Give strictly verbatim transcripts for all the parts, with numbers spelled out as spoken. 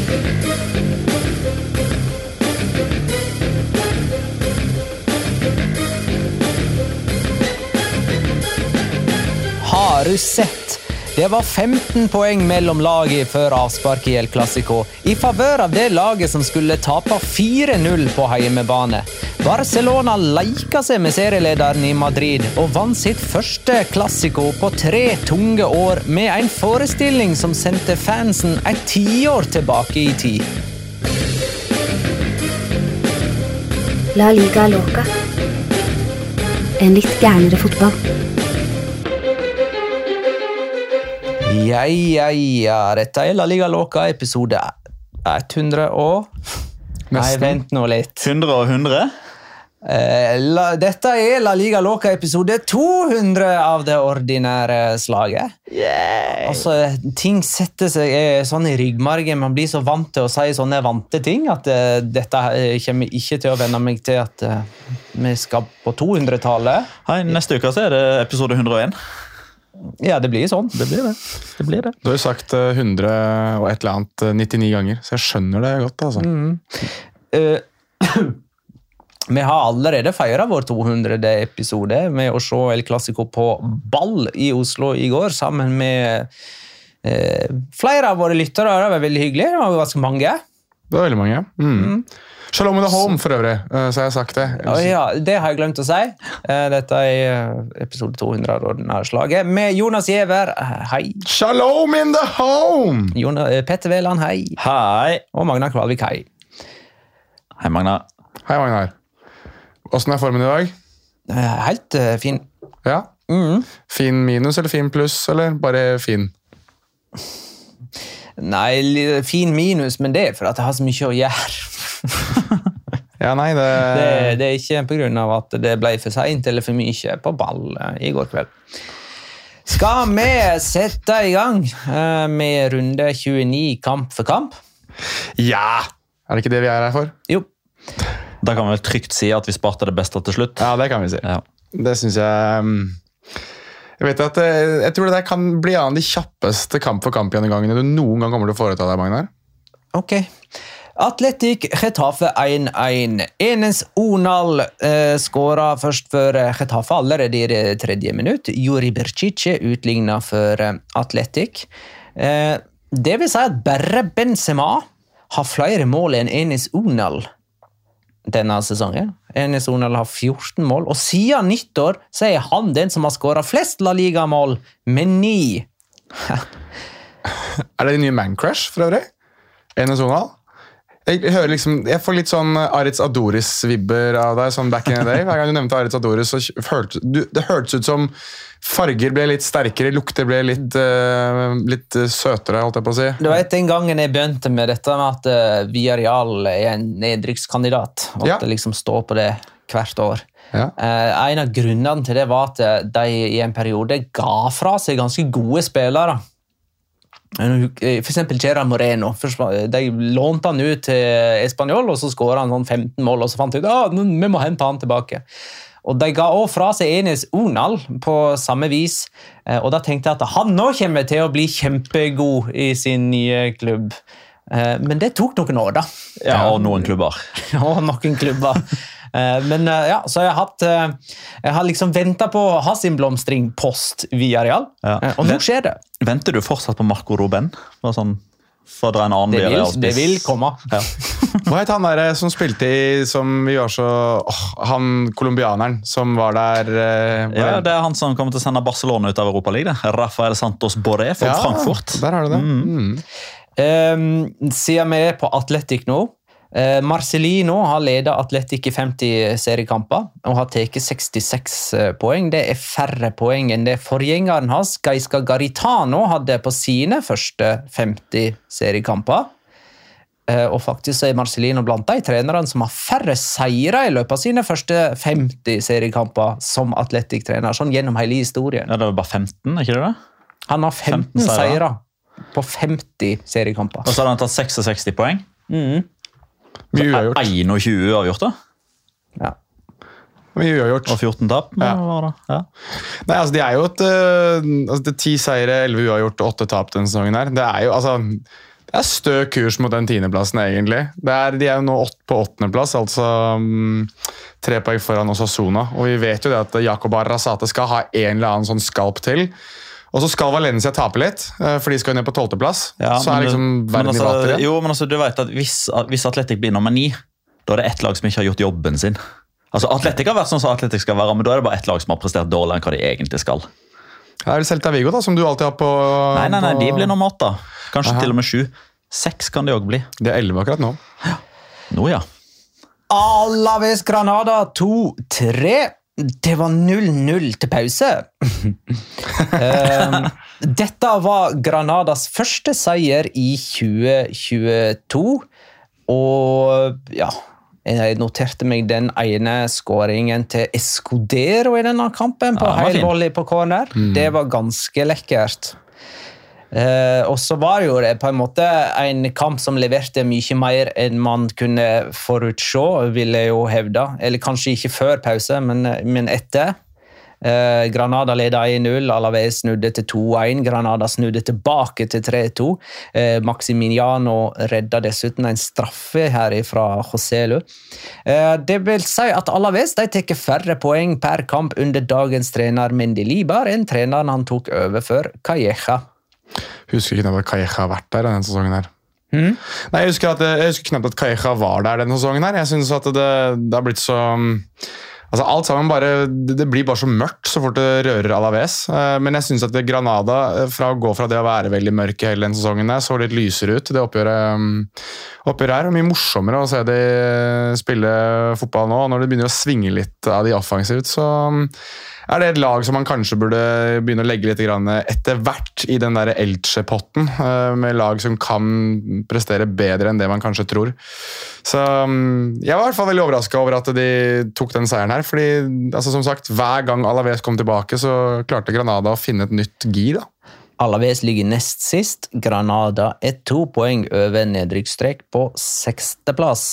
Har du sett? Det var femten poeng mellom laget før avspark i El Clasico, i favør av det laget som skulle tape fire null på heimebane. Barcelona leika seg med serielederen i Madrid og vant sitt første Clasico på tre tunge år med en forestilling som sendte fansen et tiår tilbake i tid. La Liga Loca. En litt gærnere fotball. Ja, ja, ja. Dette er La Liga Loca episode hundre og... Nei, vent nå litt. hundre og hundre? Eh, la, dette er La Liga Loca episode to hundre av det ordinære slaget. Yeah. Altså, ting setter seg eh, sånn i ryggmargen. Man blir så vant til å si sånne vante ting at eh, dette eh, kommer ikke til å vende meg til at eh, vi skal på to hundre-tallet. Hei, neste uke så er det episode hundre og en. Ja, det blir sånn. Det blir det. Det blir det. Du har jo sagt hundre og et eller annet nittini ganger, så jeg skjønner det godt, altså. Mm. Uh, vi har allerede feiret vår to hundrede episode med å se El Clasico på Ball i Oslo i går, sammen med uh, flere av våre lyttere. Det var veldig hyggelig. Det var ganske mange. Det var veldig mange. Mm. Mm. Shalom in the home, for øvrig, så har jeg sagt det. Oh, ja, det har jeg glemt å si. Dette er episode to hundre av ordinære slaget. Med Jonas Giæver, hei. Shalom in the home! Jonas, Petter Veland, hei. Hei. Og Magnar Kvalvik, hei. Hei, Magnar. Hei, Magnar. Hvordan er formen i dag? Helt uh, fin. Ja? Mm. Fin minus eller fin pluss, eller bare fin? Nei, fin minus, men det er for at jeg har så mye å gjøre. Ja, nei, det... det... Det er ikke på grunn av at det ble for sent eller for mye på ball i går kveld. Skal vi sette i gang med runde tjueni kamp for kamp? Ja! Er det ikke det vi er her for? Jo. Da kan vi vel trygt si at vi sparte det beste til slutt. Ja, det kan vi si. Ja. Det synes jeg... Jeg vet at jeg tror det der kan bli en av de kjappeste kamp for kamp-gjennomgangene du noen gang kommer til å foreta deg, Magnar. Ok. Atletic Getafe en en. Enes Onal eh, skåret først for Getafe allerede i det tredje minutt. Juri Berčić utlignet for eh, Atletic. Eh, det vil si at bare Benzema har flere mål enn Enes Onal denne sesongen. Enes Onal har fjorten mål, og siden nyttår så er han den som har skåret flest La Liga-mål, med ni. Er det en ny man-crush, for øvrig? Enes Onal? Jeg, hører liksom, jeg får litt sånn Aritz Adoris-vibber av deg, sånn back in the day. Hver gang du nevnte Aritz Adoris, så hørte, du, det hørtes ut som farger ble litt sterkere, lukter ble litt, uh, litt søtere, holdt jeg på å si. Du vet, den gangen jeg begynte med dette med at uh, Villarreal er en nedrykkskandidat, og Ja. at det liksom står på det hvert år. Ja. Uh, en av grunnene til det var at de i en periode ga fra seg ganske gode spillere. For eksempel Gerard Moreno. De lånte han ut til Espanyol, og så skåret han sånn femten mål, og så fant de ut at ah, vi må hente han tilbake. Og de ga også fra seg Enes Onal på samme vis, og da tenkte jeg at han nå kommer til å bli kjempegod i sin nye klubb. Men det tok noen år, da. Ja, og noen klubber. Og noen klubber. Men ja, så jeg har hatt jeg har liksom ventet på å ha sin blomstring post Villarreal, Ja. og nå skjer det. Venter du fortsatt på Marco Ruben? For, sånn, for å dra en annen Det vil, Villarreal-spiss? det vil komme. Ja. Hva het han der som spilte i, som vi var så, åh, han kolumbianeren som var der... eh, var Ja, det er han som kommer til å sende Barcelona ut av Europa League. det. Rafael Santos Borré fra Ja, Frankfurt. Der har du det. Mm. Um, siden vi er på Atletic nå, uh, Marcelino har ledet Atletic i femti seriekamper og har taget sekstiseks poeng. Det er færre poeng enn det forgjengeren hans, Gaisca Garitano, hadde på sine første femti seriekamper. Uh, og faktisk er Marcelino blant de trenerne som har færre seire i løpet av sine første femti seriekamper som Atletic-trener, sånn gjennom hele historien. Ja, det var bare femten, er ikke det det? Han har femten, femten seire. seire på femti seriekamper. Og så har han tatt sekstiseks poeng. Mm. Mye uavgjort. enogtjue uavgjort da. Ja. Mye uavgjort. Og fjorten tap. Ja. Var det? Ja. Nei, altså, de er jo et... Uh, altså, det er ti seire, elleve uavgjort og åtte tap denne sesongen her. Det er jo, altså... Det Det er stø kurs mot den tiendeplassen, egentlig. Det er, de er jo nå åt, på åttendeplass, altså um, tre poeng foran Osasuna. Og vi vet jo det at Jacob Arrasate skal ha en eller annen sånn skalp til. Og så skal Valencia tape litt, for de skal jo ned på tolvteplass. Ja, så er liksom verden altså, i vater. Jo, men altså, du vet at hvis, hvis Atletic blir nummer ni, da er det ett lag som ikke har gjort jobben sin. Altså, Atletic har vært sånn som Atletic skal være, men da er det bare ett lag som har prestert dårligere enn hva de egentlig skal. Det er Celta Vigo da, som du alltid har på... Nei, nei, nei, på... de blir nummer åtte. Kanskje Aha. til og med sju. Seks kan de også bli. Det er elleve akkurat nå. Ja. Nå, ja. Alaves Granada to tre. Det var null null til pause. um, dette var Granadas første seier i tjue tjueto, og ja, jeg noterte meg den ene skåringen til Escudero i denne kampen på Ja, den var fin. heilvolley på corner. Mm. Det var ganske lekkert. Uh, og så var jo det på en måte en kamp som leverte mye mer enn man kunne forutse, vil jeg jo hevde. Eller kanskje ikke før pause, men, men etter. Uh, Granada ledet en null, Alaves snudde til to en, Granada snudde tilbake til tre to. Uh, Maximiliano redda dessuten en straffe her fra Joselu. Uh, det vil si at Alaves de tar færre poeng per kamp under dagens trener Mendilibar enn treneren han tok over for Calleja. Husker ikke at Calleja har vært der denne sesongen her. Mm. Nei, jeg husker, at, jeg husker knapt at Calleja var der denne sesongen her. Jeg synes at det, det har blitt så... Altså, alt sammen bare, det, det blir bare så mørkt så fort det rører Alaves. Men jeg synes at Granada, fra å gå fra det å være veldig mørke hele den sesongen der, så litt lysere ut. Det oppgjøret, oppgjøret er mye morsommere å se de spille fotball nå. Når det begynner å svinge litt av de offensivt, så... er det et lag som man kanskje burde begynne å legge litt etter hvert i den der Elche-potten, med lag som kan prestere bedre enn det man kanskje tror. Så jeg var i hvert fall veldig overrasket over at de tok den seieren her, fordi altså, som sagt, hver gang Alaves kom tilbake, så klarte Granada å finne et nytt gir da. Alaves ligger nest sist, Granada er to poeng over nedrykkstrek på seksteplass.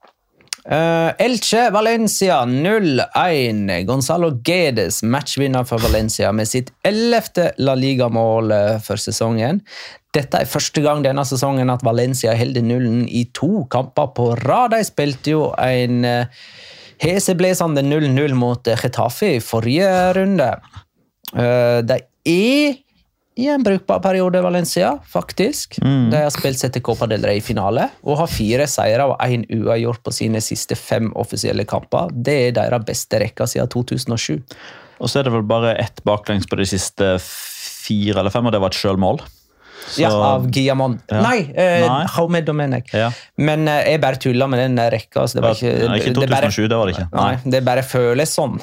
Uh, Elche Valencia null en. Gonzalo Guedes matchvinner for Valencia med sitt ellevte La Liga-mål for sesongen. Dette er første gang denne sesongen at Valencia holder nullen i to kamper på rad. De spilte jo en uh, heseblesende null null mot Getafe i forrige runde. Uh, de er i en brukbar periode Valencia, faktisk. Mm. De har spilt seg til Copa del Rey-finale, og har fire seire og en uavgjort på sine siste fem offisielle kamper. Det er deres beste rekka siden to tusen og sju. Og så er det vel bare ett baklengs på de siste fire eller fem, og det var et selvmål. Så... Ja, av Guillamon. Ja. Nei, eh, Nei. Jaume Domenech. Ja. Men eh, jeg bare tuller med den rekka. Så det var ikke, Nei, ikke to tusen og sju, det var det ikke. Nei, det bare føles sånn.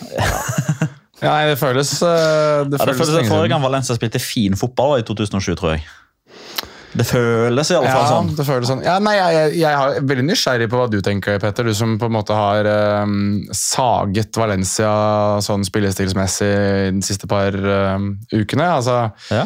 Ja, det føles uh, det ja, det føles føles forrige gang Valencia spilte fin fotball var i to tusen og sju, tror jeg. Det føles i alle fall ja, sånn. Det føles sånn. Ja, nei, jeg, jeg, jeg er veldig nysgjerrig på hva du tenker, Petter. Du som på en måte har um, saget Valencia sånn spillestilsmessig de siste par um, ukene. Altså, ja.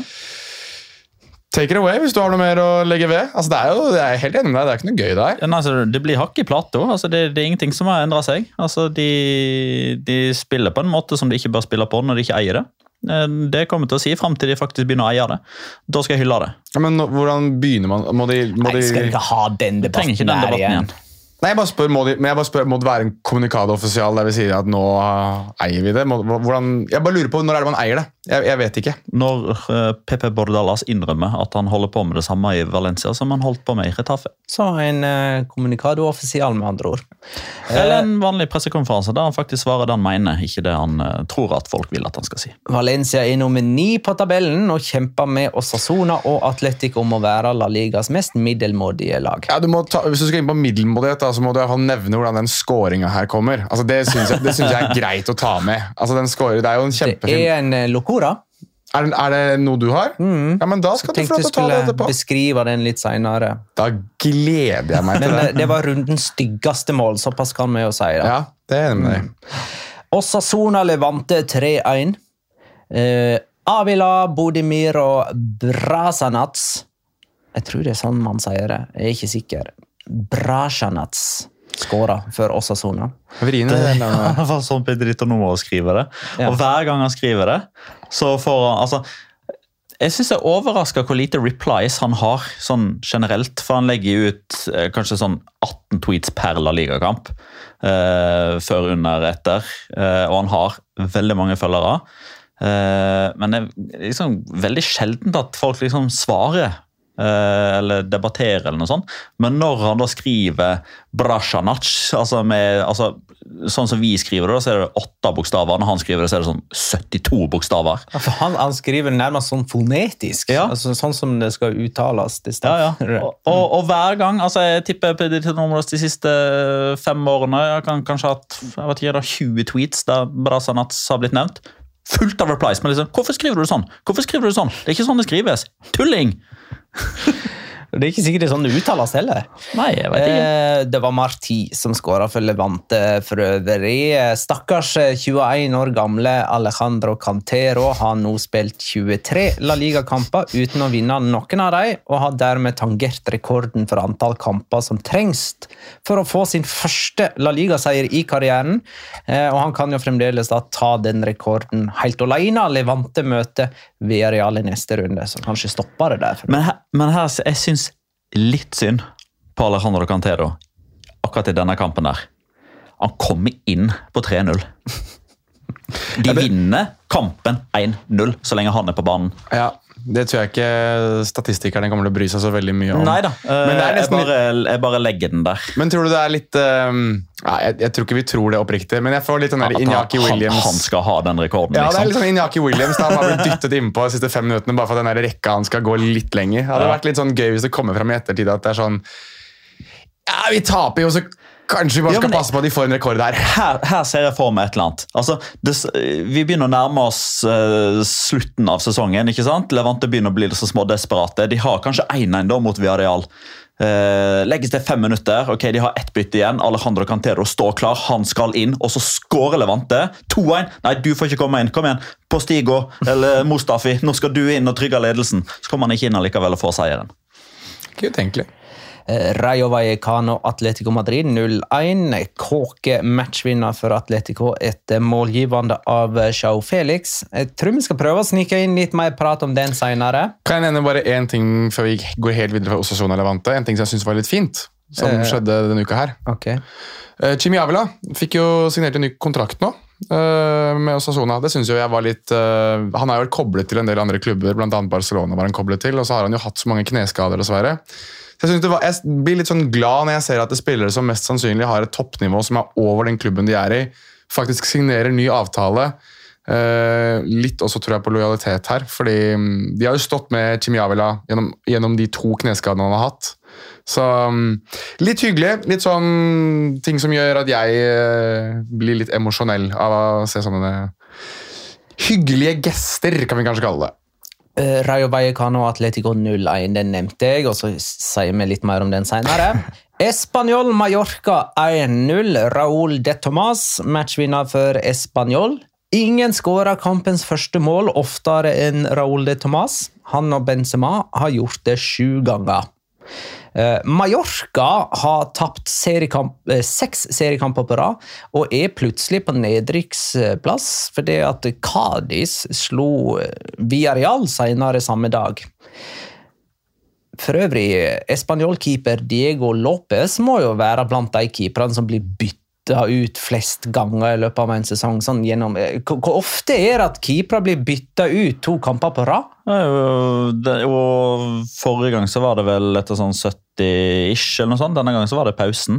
Take it away hvis du har noe mer å legge ved. Altså, det er jo, jeg er helt enig med deg, det er ikke noe gøy der. Ja, altså, det blir hakk i plate. Altså, det, det er ingenting som har endret seg. Altså, de, de spiller på en måte som de ikke bør spille på når de ikke eier det. Det kommer til å si frem til de faktisk begynner å eie det. Da skal jeg hylle det. Ja, men nå, hvordan begynner man? Må de, må Nei, de... skal ikke ha den debatten, ikke den debatten der igjen. igjen. Nei, jeg bare spør, må, de, men jeg bare spør, må det være en kommunikado offisial der vi sier at nå uh, eier vi det? Må, hvordan, jeg bare lurer på, når er det man eier det? Jeg, jeg vet ikke. Når uh, Pepe Bordalas innrømmer at han holder på med det samme i Valencia som han holdt på med i Getafe. Så en uh, kommunikado offisial med andre ord. Eller en vanlig pressekonferanse der han faktisk svarer det han mener, ikke det han uh, tror at folk vil at han skal si. Valencia er nummer ni på tabellen og kjemper med Osasuna og Atletic om å være La Ligas mest middelmådige lag. Ja, du må ta, hvis du skal inn på middelmådighet, da, så må du i hvert fall nevne hvordan den scoringen her kommer. Altså, det synes jeg, det synes jeg er greit å ta med. Altså, den scorer, det er jo en kjempefilm. Det er en uh, locora. Er, er det noe du har? Mm. Ja, men da skal du få lov til å ta det tenkte jeg etterpå. skulle beskrive den litt senere. Da gleder jeg meg til Men det. uh, det var rundens styggeste mål, såpass kan vi jo si det. Ja, det er enig med deg. Mm. Osasuna Levante tre en. Uh, Avila, Bodimir og Brasanats. Jeg tror det er sånn man sier det. Jeg er ikke sikker. Brasanats skåret for Osasuna. Vriene, Det det er i navnet. hvert fall sånn Pedrito Nomo skriver det. Ja. Og hver gang han skriver det, så får han altså, Jeg synes det er overrasket hvor lite replies han har sånn generelt, for han legger ut eh, kanskje sånn atten tweets per La Liga-kamp, eh, før, under, etter, eh, og han har veldig mange følgere. Eh, men det er liksom veldig sjeldent at folk liksom svarer, eh, eller debatterer eller noe sånt, men når han da skriver Brasanac, altså med, altså, sånn som vi skriver det, så er det åtte bokstaver, når han skriver det, så er det sånn syttito bokstaver. Ja, for han, han skriver nærmest sånn fonetisk, ja. altså, sånn som det skal uttales. Det ja, ja. Og, og, og hver gang, altså jeg tipper på de, de siste fem årene, jeg kan kanskje ha hatt, jeg vet ikke, tjue tweets der Brasanac har blitt nevnt, fullt av replies, men liksom, hvorfor skriver du det sånn? Hvorfor skriver du det sånn? Det er ikke sånn det skrives. Tulling! Det er ikke sikkert det er sånn det uttales heller. Nei, jeg vet ikke. Eh, det var Marti som skåret for Levante for øvrig. Stakkars tjueén år gamle Alejandro Cantero har nå spilt tjuetre La Liga-kamper uten å vinne noen av dem, og har dermed tangert rekorden for antall kamper som trengs for å få sin første La Liga-seier i karrieren. Eh, og han kan jo fremdeles da ta den rekorden helt alene. Levante møter Villarreal i neste runde, så kanskje stopper det der. Men her, men her jeg synes litt synd på Alejandro Cantero akkurat i denne kampen der. Han kommer inn på tre null. De vinner kampen én null så lenge han er på banen. Ja, det tror jeg ikke statistikerne kommer til å bry seg så veldig mye om. Neida, Men det er jeg, bare, jeg bare legger den der. Men tror du det er litt um, ja, jeg, jeg tror ikke vi tror det oppriktig, men jeg får litt den der Iñaki Williams. Han, han skal ha den rekorden, ja, liksom. Ja, det er litt sånn Iñaki Williams da, han har blitt dyttet innpå de siste fem minuttene bare for at den der rekka han skal gå litt lenger. Det hadde ja. vært litt sånn gøy hvis det kommer frem i ettertid at det er sånn, ja, vi taper jo, så kanskje vi bare skal ja, passe på at de får en rekord der. Her, her ser jeg for meg et eller annet. Altså, det, vi begynner å nærme oss uh, slutten av sesongen, ikke sant? Levante begynner å bli så små desperate. De har kanskje en en da mot Villarreal. Uh, legges det fem minutter, ok, de har ett bytte igjen. Alejandro Cantero står klar, han skal inn, og så skårer Levante. to en, nei, du får ikke komme inn, kom igjen. Postigo, eller Mustafi, nå skal du inn og trygge ledelsen. Så kommer han ikke inn allikevel og får seieren. Ikke utenkelig. Rayo Vallecano Atletico Madrid null en. Kåke matchvinner for Atletico etter målgivende av João Felix. Jeg tror vi skal prøve å snike inn litt mer prat om den senere. Kan jeg nevne bare en ting før vi går helt videre fra Osasuna Levante? En ting som jeg synes var litt fint, som eh, skjedde denne uka her. Okay. Chimi Avila fikk jo signert en ny kontrakt nå med Osasuna. Det synes jo jeg var litt uh, han har jo vært koblet til en del andre klubber, blant annet Barcelona var han koblet til, og så har han jo hatt så mange kneskader dessverre. Så jeg, synes det var, jeg blir litt sånn glad når jeg ser at det spillere som mest sannsynlig har et toppnivå som er over den klubben de er i, faktisk signerer ny avtale. Uh, litt også tror jeg på lojalitet her, fordi de har jo stått med Chimi Avila gjennom, gjennom de to kneskadene han har hatt. Så um, litt hyggelig, litt sånn ting som gjør at jeg uh, blir litt emosjonell av å se sånne hyggelige gester, kan vi kanskje kalle det. Uh, Rayo Vallecano Atletico null en, den nevnte jeg, og så sier vi litt mer om den senere. Espanyol Mallorca én null, Raúl de Tomàs, matchvinner for Espanyol. Ingen skåret kampens første mål oftere enn Raúl de Tomàs. Han og Benzema har gjort det sju ganger. Uh, Mallorca har tapt seriekamp, uh, seks seriekamper på rad, og er plutselig på nedrykksplass, fordi at Cádiz slo Villarreal senere samme dag. For øvrig, Espanyol-keeper Diego López må jo være blant de keeperne som blir byttet ut flest ganger i løpet av en sesong. Sånn gjennom, hvor ofte er det at keepere blir byttet ut to kamper på rad? Ja, det, og forrige gang så var det vel etter sånn sytti-ish eller noe sånt. Denne gangen så var det pausen.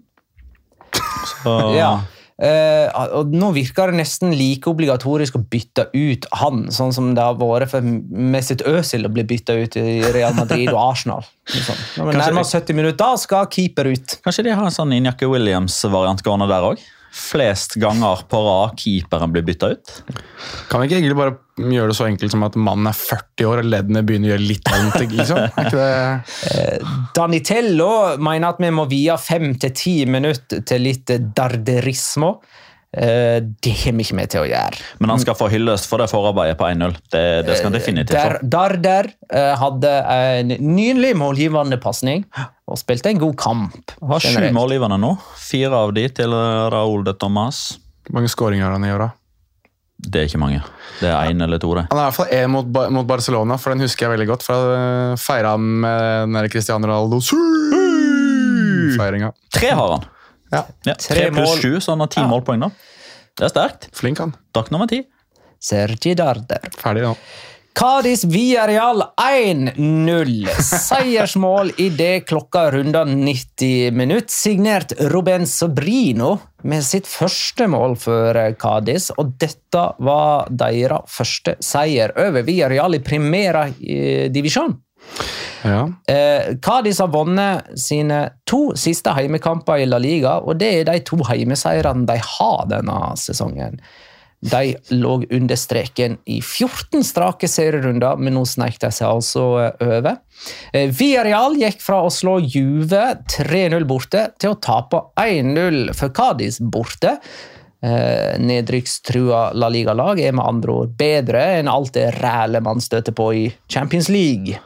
Så... ja. Uh, og nå virker det nesten like obligatorisk å bytte ut han, sånn som det har vært for Mesut Özil å bli byttet ut i Real Madrid og Arsenal. Sånn. Når vi nærmer sytti minutter, da skal keeper ut. Kanskje de har en sånn Iñaki Williams-variant gående der også? Flest ganger på rad keeperen blir byttet ut? Kan vi ikke egentlig bare gjøre det så enkelt som at mannen er førti år og leddene begynner å gjøre litt vondt, liksom? Er ikke det... Danitello mener at vi må via fem til ti minutter til litt darderismo. Det er vi ikke med til å gjøre. Men han skal få hyllest for det forarbeidet på én null. Det, det skal han definitivt få. Darder hadde en nydelig målgivende passning og spilte en god kamp. Har sju målgivende nå. Fire av de til Raúl de Tomàs. Hvor mange skåringer har han i år da? Det er ikke mange. Det er en eller to, det. Han er i hvert fall en mot, mot Barcelona, for den husker jeg veldig godt. For jeg feiret han med den der Cristiano Ronaldo-feiringa. Tre har han. Ja. Ja, tre pluss sju, så han har ti ja. målpoeng da. Det er sterkt. Flink han. Dag nummer ti. Sergi Darder. Ferdig nå. Cádiz Villarreal én null. Seiersmål i det klokka runda nitti minutt. Signert Ruben Sobrino med sitt første mål for Cádiz. Og dette var deres første seier over Villarreal i Primera Divisjon. Ja. Cádiz har vunnet sine to siste heimekamper i La Liga, og det er de to heimeseirene de har denne sesongen. De lå under streken i fjorten strake serierunder, men nå snek de seg altså over. Villarreal gikk fra å slå Juve tre null borte til å tape én null for Cádiz borte. Nedrykkstrua La Liga-lag er med andre ord bedre enn alt det ræle man støter på i Champions League.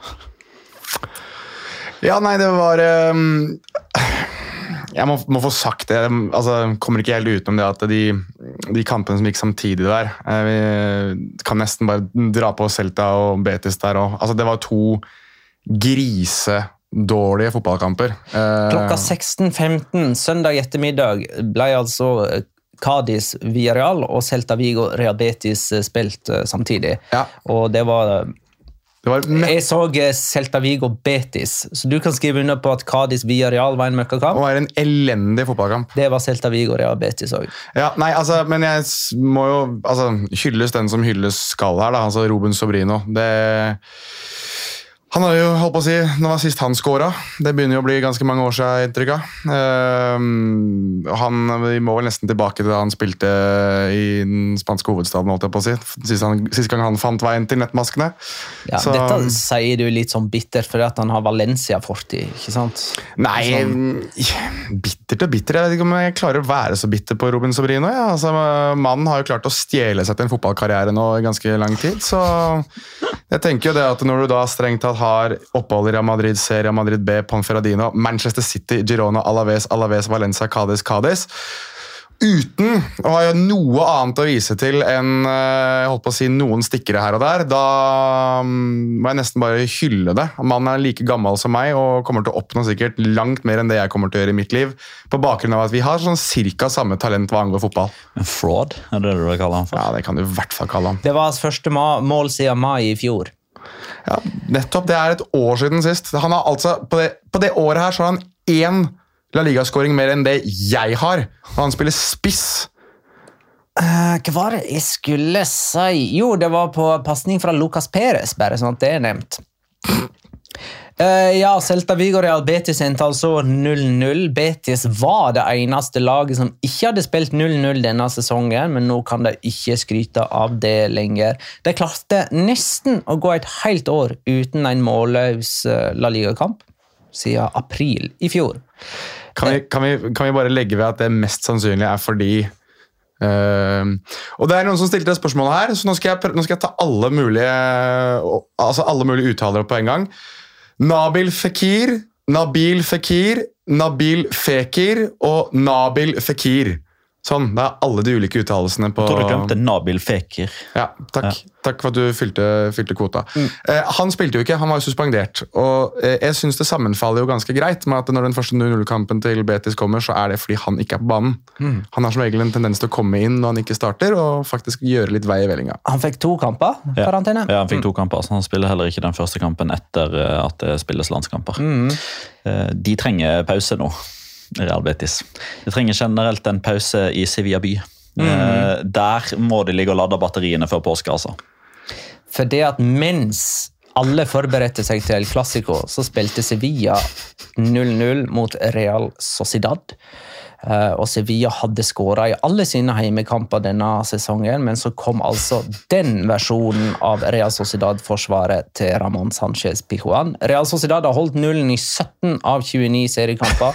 Ja, nei, det var... Um Jeg må, må få sagt det, altså, kommer ikke helt utenom det at de, de kampene som gikk samtidig der, vi kan nesten bare dra på Celta og Betis der også. Altså, det var to grisedårlige fotballkamper. Klokka seksten femten søndag ettermiddag ble altså Cádiz Villarreal og Celta Vigo Real Betis spilt samtidig. Ja. Og det var... Det var Jeg så Celta Vigo Betis, så du kan skrive under på at Cádiz Villarreal var en møkkakamp. Det var en elendig fotballkamp. Det var Celta Vigo Real Betis også. Ja, nei, altså, men jeg må jo altså, hylles den som hylles skal her, da, altså Ruben Sobrino. Det... Han har jo holdt på å si, det var sist han skåret. Det begynner jo å bli ganske mange år siden inntrykk av. Uh, han, vi må vel nesten tilbake til da han spilte i den spanske hovedstaden, holdt jeg på å si. Sist, han, sist gang han fant veien til nettmaskene. Ja, Så, dette sier du litt sånn bitter, fordi at han har Valencia-fortid, ikke sant? Nei, sånn. bittert og bitter. Jeg vet ikke om jeg klarer å være så bitter på Ruben Sobrino. Ja. Altså, mannen har jo klart å stjele seg til en fotballkarriere nå i ganske lang tid, så jeg tenker jo det at når du da strengt tatt har opphold i Real Madrid C, Real Madrid B, Ponferradina, Manchester City, Girona, Alaves, Alaves, Valencia, Cádiz, Cádiz, uten å ha noe annet å vise til enn jeg holdt på å si, noen stikkere her og der, da må jeg nesten bare hylle det. Mannen er like gammel som meg og kommer til å oppnå sikkert langt mer enn det jeg kommer til å gjøre i mitt liv, på bakgrunn av at vi har sånn cirka samme talent hva angår fotball. En fraud, er det det du vil kalle han for? Ja, det kan du i hvert fall kalle han. Det var hans første mål siden mai i fjor. Ja, nettopp. Det er et år siden sist. Han har altså, på det, på det året her så har han én La Liga-scoring mer enn det jeg har. Og han spiller spiss. Uh, hva var det jeg skulle si? Jo, det var på passning fra Lucas Perez, bare sånn at det er nevnt. Uh, ja, Celta Vigo Real Betis endte altså null null. Betis var det eneste laget som ikke hadde spilt null null denne sesongen, men nå kan de ikke skryte av det lenger. De klarte nesten å gå et helt år uten en målløs La Liga-kamp siden april i fjor. Kan vi, kan, vi, kan vi bare legge ved at det mest sannsynlig er fordi Uh, og det er noen som stilte det spørsmålet her, så nå skal jeg, nå skal jeg ta alle mulige altså alle mulige uttalere på en gang. Nabil Fekir, Nabil Fekir, Nabil Fekir og Nabil Fekir. Sånn, det er alle de ulike uttalelsene på... Jeg tror du glemte Nabil Fekir. Ja, takk. Ja. Takk for at du fylte, fylte kvota. Mm. Eh, han spilte jo ikke, han var jo suspendert. Og eh, jeg synes det sammenfaller jo ganske greit med at når den første null null-kampen til Betis kommer, så er det fordi han ikke er på banen. Mm. Han har som regel en tendens til å komme inn når han ikke starter, og faktisk gjøre litt vei i vellinga. Han fikk to kamper, karantene. Ja, ja, han fikk to kamper, så han spiller heller ikke den første kampen etter at det spilles landskamper. Mm. Eh, de trenger pause nå. Real Betis. De trenger generelt en pause i Sevilla by. Mm. Eh, der må de ligge og lade batteriene før påske, altså. For det at mens alle forberedte seg til El Clasico, så spilte Sevilla null null mot Real Sociedad. Eh, og Sevilla hadde skåret i alle sine heimekamper denne sesongen, men så kom altså den versjonen av Real Sociedad-forsvaret til Ramon Sanchez Pizjuan. Real Sociedad har holdt nullen i sytten av tjueni seriekamper.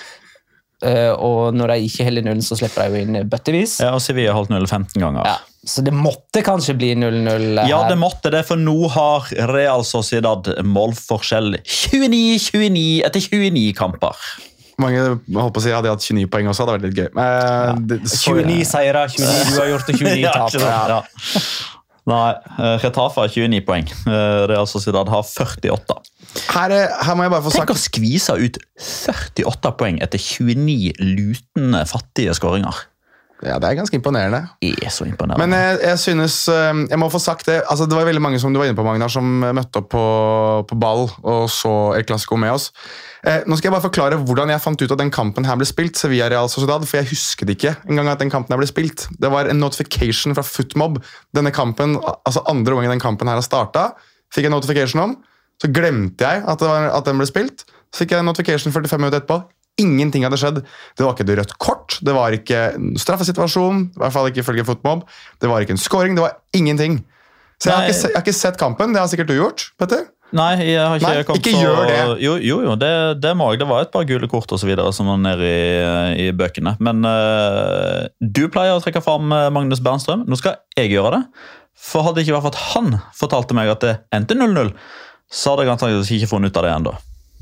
Uh, og når de ikke heller nullen, så slipper de jo inn bøttevis. Ja, og Sevilla har holdt null femten ganger. Ja, så det måtte kanskje bli null null her. Ja, det måtte det, for nå har Real Sociedad målforskjell tjueni tjueni etter tjueni kamper. Mange holdt på å si hadde hatt tjueni poeng også, det hadde vært litt gøy. Men, det, så, tjueni seire, tjueni du har gjort, og tjueni Ja, tap. ikke sant? Ja. Nei, eh, Getafe har tjueni poeng. Eh, Real Sociedad har førtiåtte. her, er- her må jeg bare få Tenk sagt å skvise ut førtiåtte poeng etter tjueni lutende fattige skåringer. Ja, det er ganske imponerende. Det er så imponerende. Men jeg, jeg synes eh, Jeg må få sagt det. Altså, det var veldig mange som du var inne på, Magnar, som møtte opp på, på ball og så El Clasico med oss. Eh, nå skal jeg bare forklare hvordan jeg fant ut at den kampen her ble spilt, Sevilla Real Sociedad, for jeg husket ikke engang at den kampen her ble spilt. Det var en notification fra Footmob. Denne kampen, altså andre gangen den kampen her har startet, fikk jeg notification om. Så glemte jeg at, det var, at den ble spilt. Så fikk jeg en notification førtifem minutter etterpå. Ingenting hadde skjedd. Det var ikke et rødt kort, det var ikke en straffesituasjon, i hvert fall ikke ifølge Footmob. Det var ikke en scoring, det var ingenting. Så jeg har, Nei. ikke, se- jeg har ikke sett kampen, det har sikkert du gjort, Petter? Nei, jeg har ikke Nei, kommet ikke så... gjør det. Jo, jo, jo det, det må jeg. Det var et par gule kort og så videre som var nede i, i bøkene. Men uh, du pleier å trekke fram eh, Magnus Bernstrøm. Nå skal jeg gjøre det. For hadde det ikke vært for at han fortalte meg at det endte null null, så hadde jeg antakeligvis ikke funnet ut av det enda.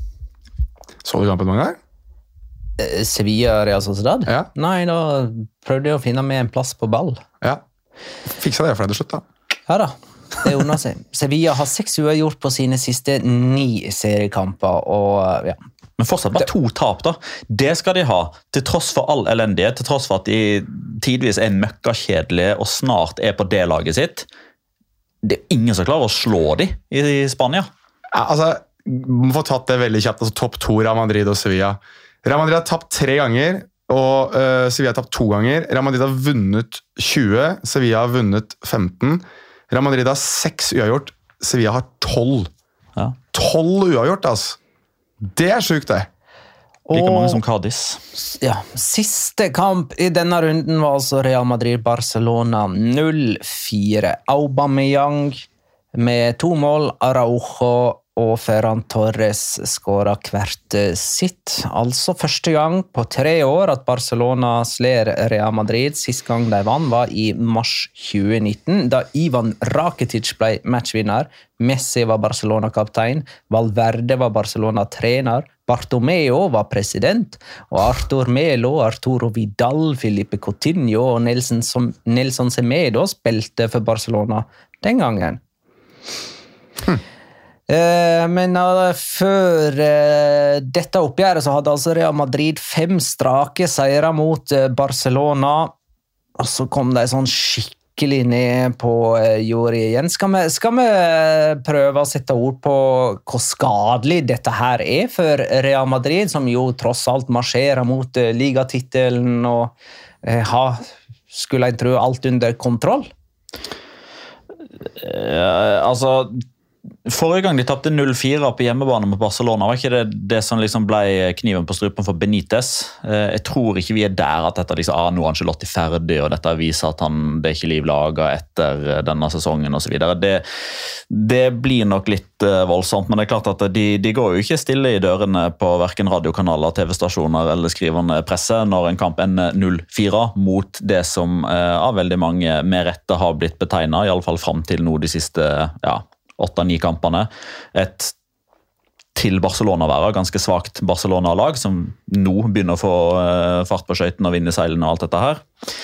Så du kampen mange ganger? Eh, Sevilla Real Sociedad? Ja. Nei, da prøvde jeg å finne med en plass på ball. Ja. Fiksa det for deg til slutt, da. Ja da, det ordner seg. Sevilla har seks uavgjort på sine siste ni seriekamper, og ja. Men fortsatt bare to tap, da. Det skal de ha, til tross for all elendighet, til tross for at de tidvis er møkkakjedelige og snart er på det laget sitt. Det er ingen som klarer å slå de i Spania. Ja, altså, må få tatt det veldig kjapt. Altså, topp to, Real Madrid og Sevilla. Real Madrid har tapt tre ganger, og uh, Sevilla har tapt to ganger. Real Madrid har vunnet tjue, Sevilla har vunnet femten. Real Madrid har seks uavgjort, Sevilla har tolv. Ja. tolv uavgjort, altså. Det er sjukt, det. Like Og- mange som Cadiz. Ja, siste kamp i denne runden var altså Real Madrid-Barcelona null fire. Aubameyang med to mål, Araujo og Ferran Torres skåret hvert sitt. Altså første gang på tre år at Barcelona sler Real Madrid. Sist gang de vann var i mars tjue nitten, da Ivan Rakitic ble matchvinner. Messi var Barcelona-kaptein, Valverde var Barcelona-trener, Bartomeu var president, og Artur Melo, Arturo Vidal, Felipe Coutinho og Nelson, som, Nelson Semedo spilte for Barcelona den gangen. Hm. Eh, Men uh, før uh, dette oppgjøret så hadde altså Real Madrid fem strake seire mot uh, Barcelona, og så kom de sånn skikkelig ned på uh, jordet igjen. Skal vi, skal vi prøve å sette ord på hvor skadelig dette her er for Real Madrid, som jo tross alt marsjerer mot uh, ligatittelen og uh, har, skulle jeg tro, alt under kontroll? Eh, altså... Forrige gang de tappte null fire på hjemmebane mot Barcelona, var ikke det det som liksom ble kniven på strupen for Benitez. Jeg tror ikke vi er der at dette liksom, ah, nå er Ancelotti ferdig, og dette viser at han, det er ikke liv laget etter denne sesongen og så videre. Det, det blir nok litt uh, voldsomt, men det er klart at de, de går jo ikke stille i dørene på hverken radiokanaler, T V-stasjoner eller skrivende presse når en kamp ender null fire mot det som uh, av veldig mange med rette har blitt betegnet, i alle fall frem til nå de siste, ja, åtte-ni kampene. Et til Barcelona være, ganske svagt Barcelona-lag, som nå begynner å få uh, fart på skøyten og vinne seilene og alt dette her.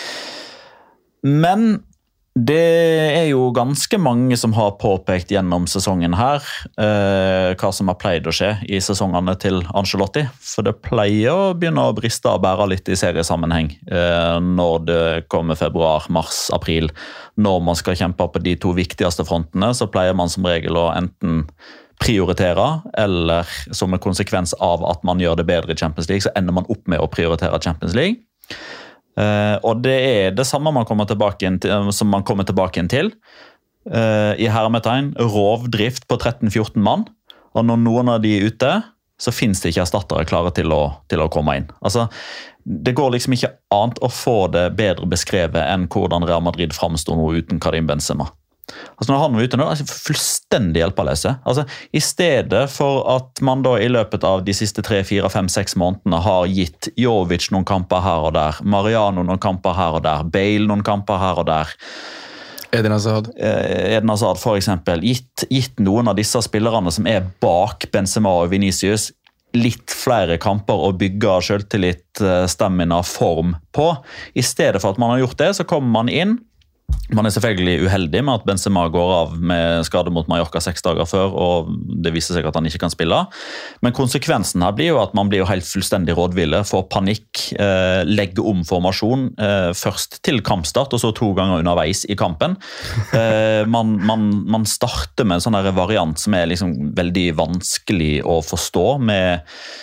Men det er jo ganske mange som har påpekt gjennom sesongen her uh, hva som har pleid å skje i sesongene til Ancelotti. For det pleier å begynne å briste og bære litt i seriesammenheng uh, når det kommer februar, mars, april. Når man skal kjempe på de to viktigste frontene, så pleier man som regel å enten prioritere, eller som en konsekvens av at man gjør det bedre i Champions League, så ender man opp med å prioritere Champions League. Uh, og det er det samme man kommer tilbake til, som man kommer tilbake til uh, i hermetegn, rovdrift på tretten fjorten mann, og når noen av de er ute, så finnes det ikke erstattere klare til å, til å komme inn. Altså, det går liksom ikke annet å få det bedre beskrevet enn hvordan Real Madrid fremstår nå uten Karim Benzema. Altså når han var ute nå, er det fullstendig hjelpeløse. Altså, i stedet for at man da i løpet av de siste tre, fire, fem, seks månedene har gitt Jovic noen kamper her og der, Mariano noen kamper her og der, Bale noen kamper her og der, Eden Hazard. Eden Hazard for eksempel, gitt, gitt noen av disse spillerne som er bak Benzema og Vinicius litt flere kamper å bygge selvtillit, stamina, form på. I stedet for at man har gjort det, så kommer man inn. Man er selvfølgelig uheldig med at Benzema går av med skade mot Mallorca seks dager før, og det viser seg at han ikke kan spille. Men konsekvensen her blir jo at man blir jo helt fullstendig rådville, får panikk, eh, legger om formasjon, eh, først til kampstart, og så to ganger underveis i kampen. Eh, man, man, man starter med en sånn variant som er liksom veldig vanskelig å forstå, med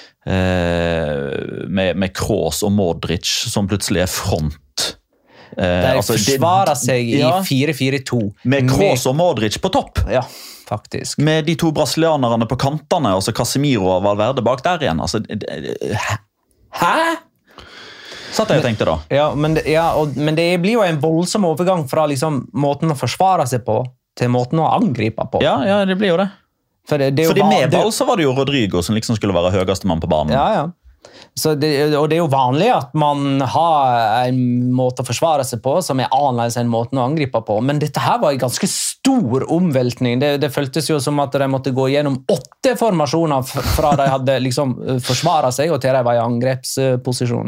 eh, med, med Kroos og Modric som plutselig er front. De Eh, altså, forsvarer seg i ja, fire fire to. med Kroos og Modric på topp. Ja, faktisk. Med de to brasilianerne på kantene, altså Casemiro og Valverde bak der igjen. Altså, hæ? Satt jeg og tenkte da. Ja, men, det, ja, og, men det blir jo en voldsom overgang fra liksom, måten å forsvare seg på, til måten å angripe på. Ja, ja, det blir jo det. For det, det er jo Fordi van- med det- ball så var det jo Rodrigo som liksom skulle være høyeste mann på banen. Ja, ja. Så det, og det er jo vanlig at man har en måte å forsvare seg på som er annerledes enn måten å angripe på, men dette her var en ganske stor omveltning. Det, det føltes jo som at de måtte gå gjennom åtte formasjoner f- fra de hadde liksom forsvaret seg og til de var i angrepsposisjon.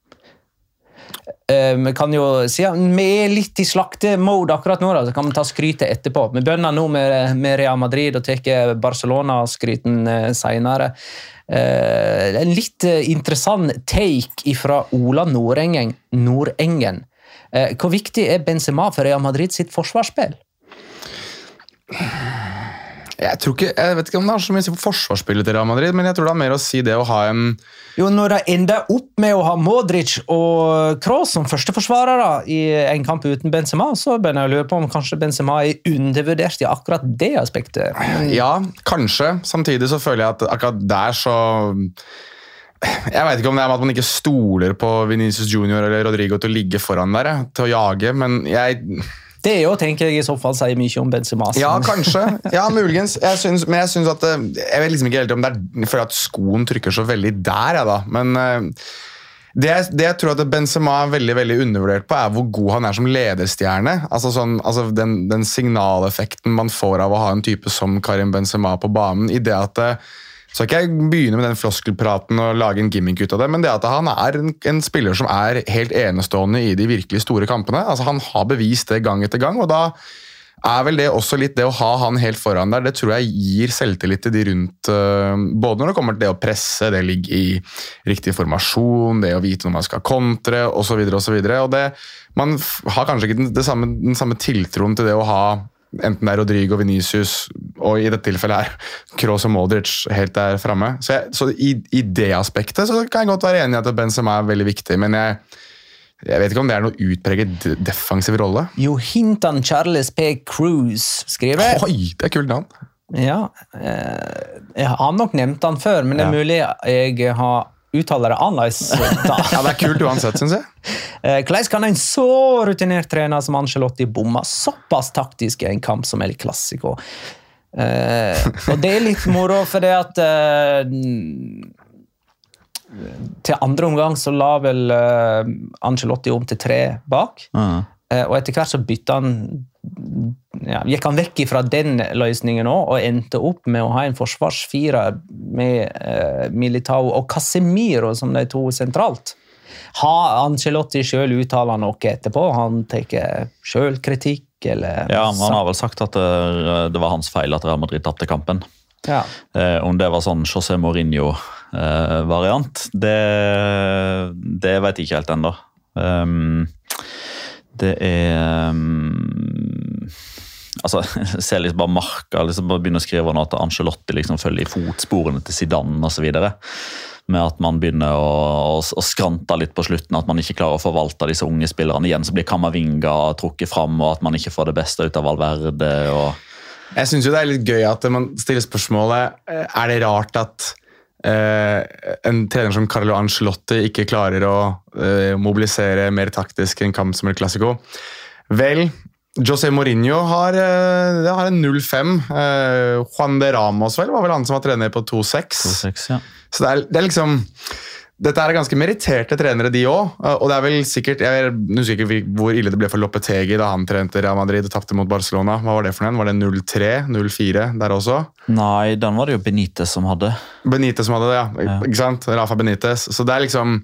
Eh, Vi kan jo si at vi er litt i slakte-mode akkurat nå, da, så kan vi ta skrytet etterpå. Vi begynner nå med, med Real Madrid og tar Barcelona-skryten eh, senere. Eh, en litt eh, interessant take fra Ola Nordengen. Nordengen. Eh, hvor viktig er Benzema for Real Madrid sitt forsvarsspill? Jeg, tror ikke, jeg vet ikke om det har så mye å si for forsvarsspillet til Real Madrid, men jeg tror det har mer å si det å ha en Jo, når de ender opp med å ha Modric og Kroos som førsteforsvarere i en kamp uten Benzema, så begynner jeg å lure på om kanskje Benzema er undervurdert i akkurat det aspektet. Ja, kanskje. Samtidig så føler jeg at akkurat der så Jeg vet ikke om det er med at man ikke stoler på Vinicius Junior eller Rodrigo til å ligge foran der, til å jage, men jeg Det er jo, tenker jeg, i så fall sier mye om Benzema. Ja, kanskje. Ja, muligens. Jeg synes, men jeg synes at Jeg vet liksom ikke helt om det er for at skoen trykker så veldig der, jeg da. Men uh, det, jeg, det jeg tror at Benzema er veldig veldig undervurdert på, er hvor god han er som lederstjerne. Altså, sånn, altså den, den signaleffekten man får av å ha en type som Karim Benzema på banen, i det at så ikke jeg begynner med den floskelpraten og lage en gimmick ut av det, men det at han er en, en spiller som er helt enestående i de virkelig store kampene. Altså, han har bevist det gang etter gang, og da er vel det også litt det å ha han helt foran der. Det tror jeg gir selvtillit til de rundt, uh, både når det kommer til det å presse, det ligger i riktig formasjon, det å vite når man skal kontre, og så videre, og så videre. Og det, man f- har kanskje ikke den, det samme, den samme tiltroen til det å ha enten det er Rodrigo, Vinicius og i dette tilfellet her Kroos og Modric helt der fremme. Så, jeg, så i, i det aspektet så kan jeg godt være enig i at Benzema er veldig viktig, men jeg, jeg vet ikke om det er noe utpreget defensiv rolle. Jo, Hintan Charles P. Cruz skriver. Oi, det er kult navn. Ja, eh, jeg har nok nevnt han før, men det er Ja. mulig jeg har uttaler det annerledes da. Ja, det er kult uansett, synes jeg. Eh, Hvordan kan en så rutinert trener som Ancelotti bomma såpass taktisk i en kamp som El Clasico? Eh, og det er litt moro, for det at eh, til andre omgang så la vel eh, Ancelotti om til tre bak, Ja. eh, og etter hvert så bytte han ja, gikk han vekk fra den løsningen også, og endte opp med å ha en forsvarsfire med eh, Militao og Casemiro som de to sentralt. Har Ancelotti selv uttalt noe etterpå? Han tar selv kritikk, eller? Ja, men han har vel sagt at det, det var hans feil at Real Madrid tapte kampen. Ja. Eh, om det var sånn José Mourinho-variant, det, det vet jeg ikke helt ennå. Um, det er um, altså, jeg ser liksom bare Marca liksom bare begynner å skrive nå at Ancelotti liksom følger i fotsporene til Zidane og så videre. Med at man begynner å, å, å skrante litt på slutten, at man ikke klarer å forvalte disse unge spillerne. Igjen så blir Camavinga trukket fram, og at man ikke får det beste ut av Valverde. Og Jeg synes jo det er litt gøy at man stiller spørsmålet, er det rart at eh, en trener som Carlo Ancelotti ikke klarer å eh, mobilisere mer taktisk i en kamp som El Clasico? Vel, José Mourinho har, eh, har en null fem. Eh, Juan de Ramos vel, var vel han som var trener på to seks. to seks, ja. Så det er, det er liksom dette er ganske meritterte trenere de også, og det er vel sikkert, jeg husker ikke hvor ille det ble for Lopetegui da han trente Real Madrid og tappte mot Barcelona. Hva var det for en? Var det null tre, null fire der også? Nei, den var det jo Benitez som hadde. Benitez som hadde det, ja. ja. Ikke sant? Rafa Benitez. Så det er liksom...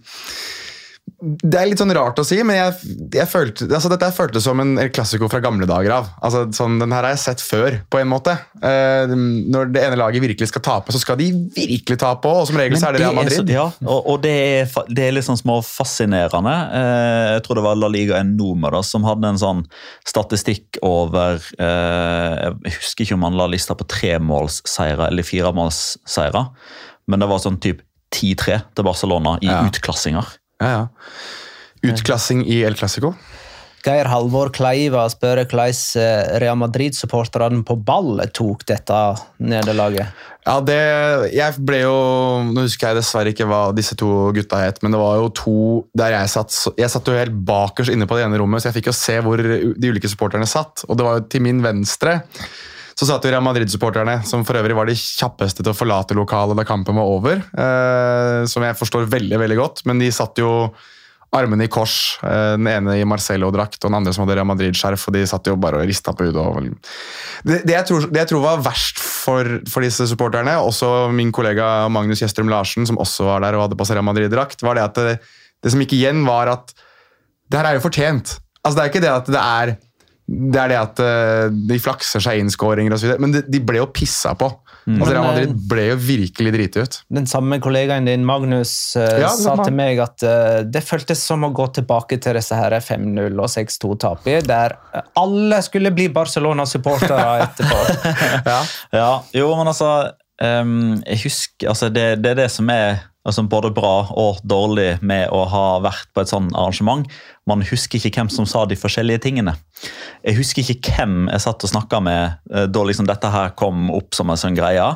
Det er litt sånn rart å si, men jeg, jeg følte, altså dette føltes som en klassiko fra gamle dager av. Altså, sånn, den her har jeg sett før, på en måte. Eh, når det ene laget virkelig skal tape, så skal de virkelig tape også, og som regel så er det Real Madrid. Så, ja, og, og det, er, det er litt sånn små fascinerende. Eh, jeg tror det var La Liga Ennome da, som hadde en sånn statistikk over, eh, jeg husker ikke om man la lista på tremålsseire eller firemålsseire, men det var sånn typ ti tre til Barcelona i ja. utklassinger. Ja, ja. Utklassing i El Clasico. Geir Halvor Kleiva spør hvordan Real Madrid-supporterne på ball tok dette nederlaget. Ja, det, jeg ble jo, nå husker jeg dessverre ikke hva disse to gutta het, men det var jo to der jeg satt, jeg satt jo helt bakerst inne på det ene rommet, så jeg fikk jo se hvor de ulike supporterne satt, og det var jo til min venstre, så satt jo Real Madrid-supporterne, som for øvrig var de kjappeste til å forlate lokalet da kampen var over, eh, som jeg forstår veldig, veldig godt, men de satt jo armene i kors, eh, den ene i Marcelo-drakt, og den andre som hadde Real Madrid-skjerf, og de satt jo bare og ristet på hodet. Og... Det, det, jeg tror, det jeg tror var verst for, for disse supporterne, også min kollega Magnus Gjestrøm Larsen, som også var der og hadde på seg Real Madrid-drakt, var det at det, det som gikk igjen var at det her er jo fortjent. Altså det er ikke det at det er Det er det at uh, de flakser seg innskåringer og så videre, men de, de ble jo pissa på. Mm. Altså Real Madrid ble jo virkelig driti ut. Den samme kollegaen din, Magnus, uh, ja, sa til meg at uh, det føltes som å gå tilbake til disse her fem null og seks to-tapet, der alle skulle bli Barcelona-supportere etterpå. ja. ja, jo, men altså, um, jeg husker, altså det, det er det som er altså både bra og dårlig med å ha vært på et sånt arrangement. Man husker ikke hvem som sa de forskjellige tingene. Jeg husker ikke hvem jeg satt og snakket med da liksom dette her kom opp som en sånn greie.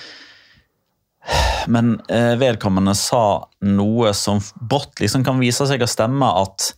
Men eh, vedkommende sa noe som brått liksom kan vise seg å stemme at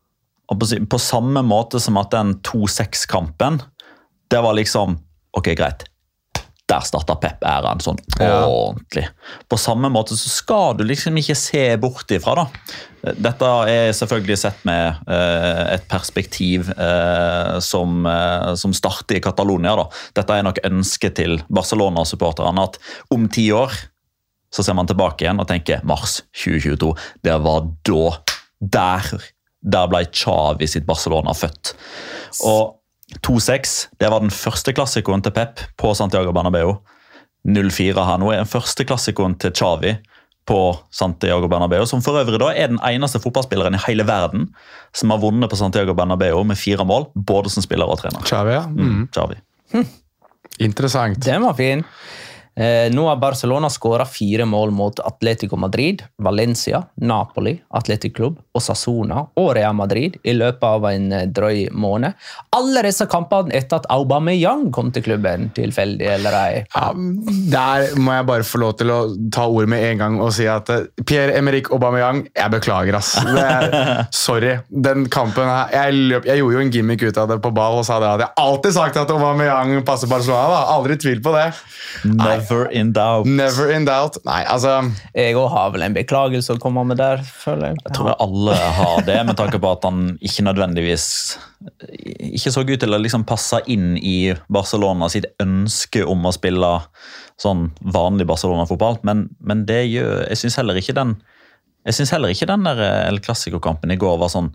på samme måte som at den to seks-kampen, det var liksom, ok, greit. Der starter Pep æren sånn ordentlig. På samme måte så skal du liksom ikke se bort ifra da. Dette er selvfølgelig sett med eh, et perspektiv eh, som, eh, som starter i Catalonia da. Dette er nok ønsket til Barcelona-supporterne at om ti år så ser man tilbake igjen og tenker mars tjue tjueto, det var da, der, der ble Xavi sitt Barcelona født. Og to seks, det var den første klassikoen til Pep på Santiago Bernabeu. null fire her nå er den første klassikoen til Xavi på Santiago Bernabeu, som for øvrig da er den eneste fotballspilleren i hele verden som har vunnet på Santiago Bernabeu med fire mål, både som spiller og trener. Xavi, ja. Mm. Xavi. Hm. Interessant. Den var fin. Eh, nå har Barcelona skåret fire mål mot Atletico Madrid, Valencia, Napoli, Athletic Club, Osasuna og Real Madrid i løpet av en drøy måned. Alle disse kampene etter at Aubameyang kom til klubben, tilfeldig eller ei. Ja, der må jeg bare få lov til å ta ord med en gang og si at Pierre-Emerick Aubameyang, jeg beklager ass. Det er, sorry, den kampen her, jeg, løp, jeg gjorde jo en gimmick ut av det på ball og sa det at jeg alltid sagt at Aubameyang passer Barcelona, da. Aldri tvil på det. Nei. Never in doubt. Never in doubt. Nei, altså... Jeg også har vel en beklagelse å komme med der, føler jeg. Jeg tror alle har det, med tanke på at han ikke nødvendigvis ikke så ut til å liksom passe inn i Barcelona sitt ønske om å spille sånn vanlig Barcelona-fotball, men, men det gjør, jeg synes heller ikke den jeg synes heller ikke den der El Clasico-kampen i går var sånn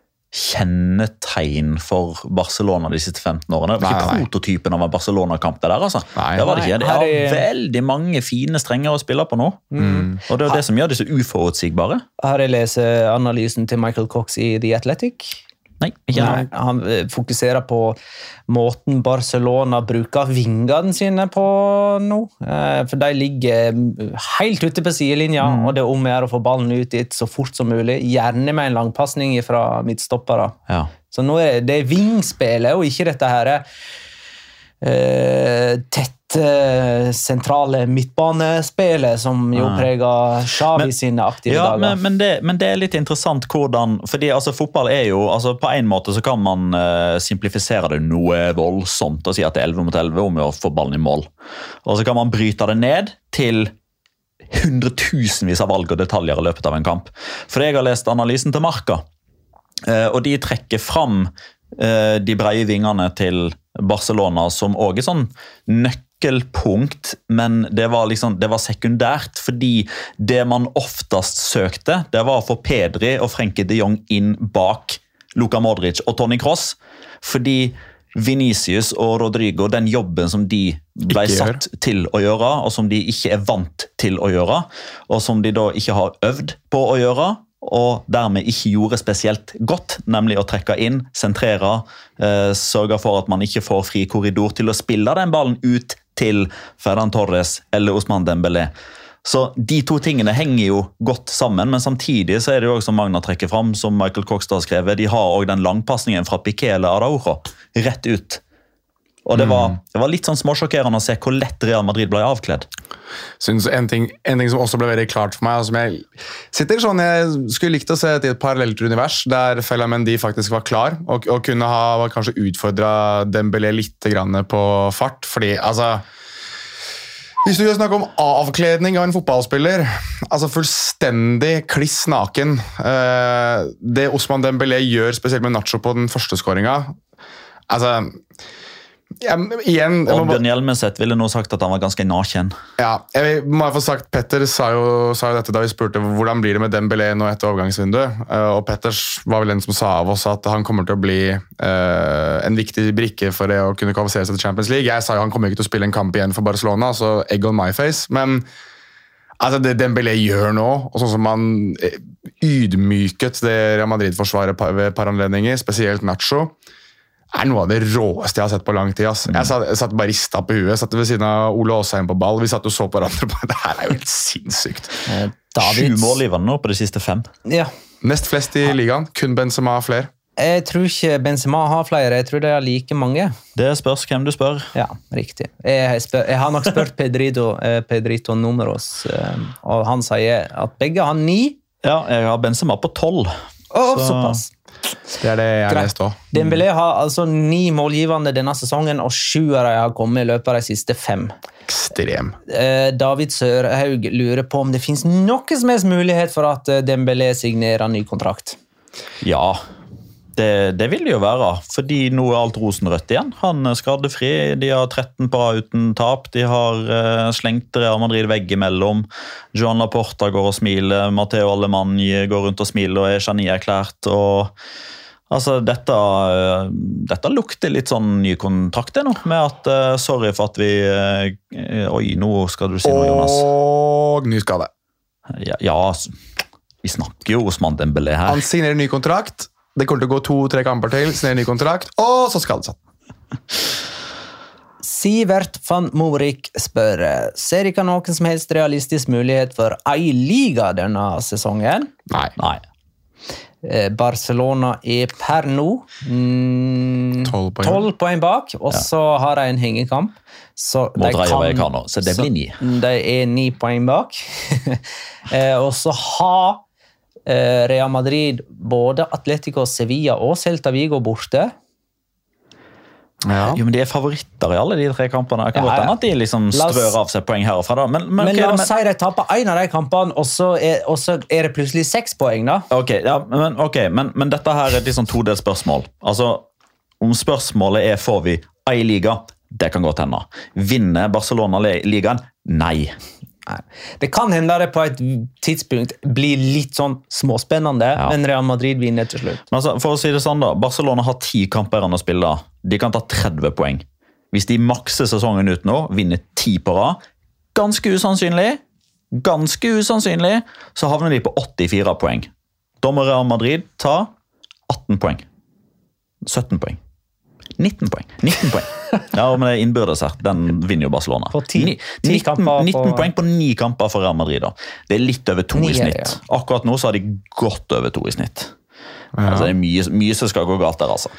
kjennetegn for Barcelona de siste femten årene. Det var ikke nei, nei. prototypen av en Barcelona-kamp det der, altså. Nei, det var det ikke. Det er er... veldig mange fine strenger å spille på nå. Mm. Og det er det som gjør det så uforutsigbare. Har jeg lest analysen til Michael Cox i The Athletic? Nei, ikke Nei, han fokuserer på måten Barcelona bruker vingene sine på nå. For de ligger helt ute på sidelinja, mm. og det er om å gjøre å få ballen ut dit så fort som mulig. Gjerne med en langpassning fra midtstoppere. Ja. Så nå er det vingspillet, og ikke dette her uh, tett sentrale midtbanespillet som jo preger Xavi men, sine aktive ja, dager. Men, men, det, men det er litt interessant hvordan, fordi altså, fotball er jo, altså, på en måte så kan man uh, simplifisere det noe voldsomt og si at det er elleve mot elleve om å få ballen i mål. Og så kan man bryte det ned til hundretusenvis av valg og detaljer i løpet av en kamp. For jeg har lest analysen til Marca, og de trekker fram de breie vingene til Barcelona som også er sånn nøkkelpunkt, men det var, liksom, det var sekundært, fordi det man oftest søkte, det var å få Pedri og Frenkie de Jong inn bak Luka Modric og Toni Kroos, fordi Vinicius og Rodrigo, den jobben som de ble satt til å gjøre, og som de ikke er vant til å gjøre, og som de da ikke har øvd på å gjøre, og dermed ikke gjorde spesielt godt, nemlig å trekke inn, sentrere, eh, sørge for at man ikke får fri korridor til å spille den ballen ut til Ferran Torres eller Ousmane Dembélé. Så de to tingene henger jo godt sammen, men samtidig så er det jo også som Magna trekker fram, som Michael Kokstad har skrevet, de har også den langpassningen fra Piqué eller Araujo rett ut. Og det var, det var litt sånn småsjokkerende å se hvor lett Real Madrid ble avkledd. Synes en ting, en ting som også ble veldig klart for meg, og som jeg sitter sånn, jeg skulle likt å se et parallelt univers, der Felamendi faktisk var klar, og, og kunne ha kanskje utfordret Dembélé litt grann på fart, fordi altså hvis du snakker om avkledning av en fotballspiller, altså fullstendig kliss naken, eh, det Ousmane Dembélé gjør spesielt med Nacho på den første skåringen, altså, ja, igjen... Og Bjørn Hjelmeset ville nå sagt at han var ganske naken. Ja, jeg må få sagt, Petter sa jo, sa jo dette da vi spurte hvordan blir det med Dembélé nå etter overgangsvinduet, og Petters var vel den som sa av oss at han kommer til å bli uh, en viktig brikke for det å kunne kvalifisere seg til Champions League. Jeg sa jo han kommer ikke til å spille en kamp igjen for Barcelona, så egg on my face, men altså det Dembélé gjør nå, og sånn som han ydmyket det Real Madrid-forsvaret ved paranledninger, spesielt Nacho, er noe av det råeste jeg har sett på lang tid. Ass. Jeg, satt, jeg satt bare ristet på huet, jeg satt ved siden av Ole Åsheim på ball, vi satt og så på hverandre på, det her er jo helt sinnssykt. Eh, Sju mål i vann nå på de siste fem. Ja. Nest flest i ligaen, kun Benzema har flere. Jeg tror ikke Benzema har flere, jeg tror det er like mange. Det spørs hvem du spør. Ja, riktig. Jeg, spør, jeg har nok spurt Pedrito, eh, Pedrito Numeros, eh, og han sier at begge har ni. Ja, jeg har Benzema på tolv. Åh, så... såpass. Det er det jeg lest også. Dembélé har altså ni målgivende denne sesongen, og sju av dem har kommet i løpet av de siste fem. Ekstrem. Eh, David Sørhaug lurer på om det finnes noe som helst mulighet for at Dembélé signerer ny kontrakt. Ja, det, det vil det jo være, fordi nå er alt rosenrødt igjen. Han er skadefri, de har tretten på uten tap, de har uh, slengt Real Madrid veggimellom. Joan Laporta går og smiler, Matteo Alemanni går rundt og smiler og er genierklært, og altså, dette, uh, dette lukter litt sånn ny kontrakt det nå, med at, uh, sorry for at vi, uh, oi, nå skal du si noe, Jonas. Og ny skade. Ja, ja, vi snakker jo Ousmane Dembélé her. Han signerer ny kontrakt, det kommer til å gå to-tre kamper til, signerer ny kontrakt, og så skal det sånn. Sivert van Morik spør, ser ikke noen som helst realistisk mulighet for ei liga denne sesongen? Nei. Nei. Barcelona er per nå mm, tolv poeng bak, og så har de en hengekamp. Så Må de dreie kan, vei så det blir ni. De er ni poeng bak. Og så har Real Madrid både Atletico, Sevilla og Celta Vigo borte. Ja. Jo, men de er favoritter i alle de tre kampene. Jeg kan Ja, godt ja. hende at de liksom strør av seg poeng her og fra da. Men, men, Men ok, la oss men, si de taper en av de kampene, og så er, og så er det plutselig seks poeng da. ok, ja, men, ok, men, men dette her er et liksom todelt spørsmål. Altså, om spørsmålet er får vi ei liga, det kan godt hende. Vinner Barcelona ligaen? Nei. Nei. Det kan hende det på et tidspunkt blir litt sånn småspennende, Ja. men Real Madrid vinner til slutt. Men altså, for å si det sånn da, Barcelona har ti kamper igjen å spille. De kan ta tretti poeng. Hvis de makser sesongen ut nå, vinner ti på rad, ganske usannsynlig, ganske usannsynlig, så havner de på åttifire poeng. Da må Real Madrid ta atten poeng. sytten poeng. nitten poeng. nitten poeng. Ja, men det er innbyrdes her. Den vinner jo Barcelona. På ti- Ni- ti nitten, kamper på- nitten poeng på ni kamper for Real Madrid. Da. Det er litt over to Ni, i snitt. ja. Akkurat nå så har de godt over to i snitt. Altså, det er mye, mye som skal gå galt der, altså.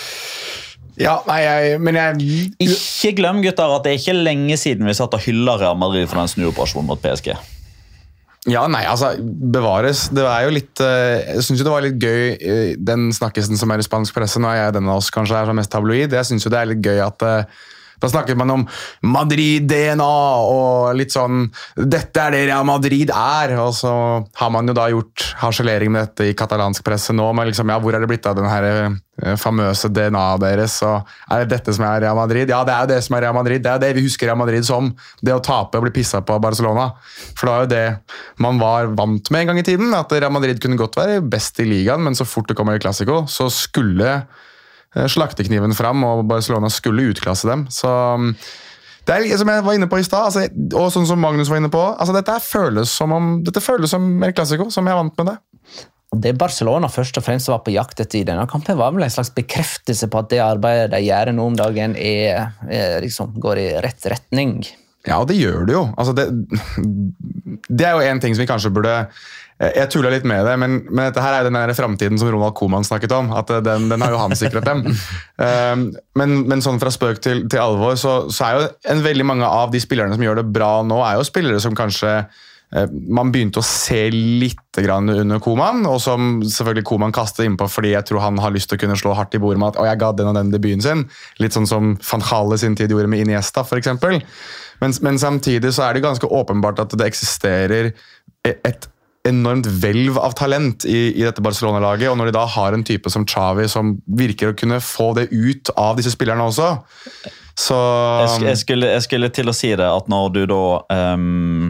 Ja, nei, jeg, men jeg... Ikke glem, gutter, at det er ikke lenge siden vi satt og hyllet Real Madrid for den snuoperasjonen mot P S G. Ja, nei, altså, bevares. Det er jo litt, eh, jeg synes jo det var litt gøy, eh, den snakkesen som er i spansk presse, nå er jeg den av oss kanskje er som mest tabloid, jeg synes jo det er litt gøy at eh, Da snakket man om Madrid-D N A og litt sånn, dette er det Real Madrid er, og så har man jo da gjort harselering med dette i katalansk presse nå, men liksom, ja, hvor er det blitt av den her eh, famøse D N A deres, og er det dette som er Real Madrid? Ja, det er jo det som er Real Madrid, det er jo det vi husker Real Madrid som, det å tape og bli pisset på Barcelona, for det var jo det man var vant med en gang i tiden, at Real Madrid kunne godt være best i ligaen, men så fort det kommer i Clasico, så skulle slaktekniven fram, og Barcelona skulle utklasse dem. Så det er som jeg var inne på i stad, altså, og sånn som Magnus var inne på, altså, dette føles som om, dette føles som El Clasico, som jeg er vant med det. Det Barcelona først og fremst var på jakt etter i denne kampen, var vel en slags bekreftelse på at det arbeidet de gjør nå om dagen er, er liksom, går i rett retning. Ja, og det gjør det jo. Altså, det, det er jo en ting som vi kanskje burde Jeg tuller litt med det, men, men dette her er jo den der fremtiden som Ronald Koeman snakket om, at den, den har jo han sikret dem. um, men, men sånn fra spøk til, til alvor, så, så er jo en veldig mange av de spillerne som gjør det bra nå, er jo spillere som kanskje uh, man begynte å se litt grann under Koeman, og som selvfølgelig Koeman kastet innpå fordi jeg tror han har lyst til å kunne slå hardt i bordet med at «Å, jeg ga den og den debuten sin», litt sånn som Van Gaal i sin tid gjorde med Iniesta, for eksempel. Men, men samtidig så er det ganske åpenbart at det eksisterer et enormt velv av talent i, i dette Barcelona-laget, og når de da har en type som Xavi som virker å kunne få det ut av disse spillerne også, så... Jeg, sk jeg, skulle, jeg skulle til å si det, at når du da... Um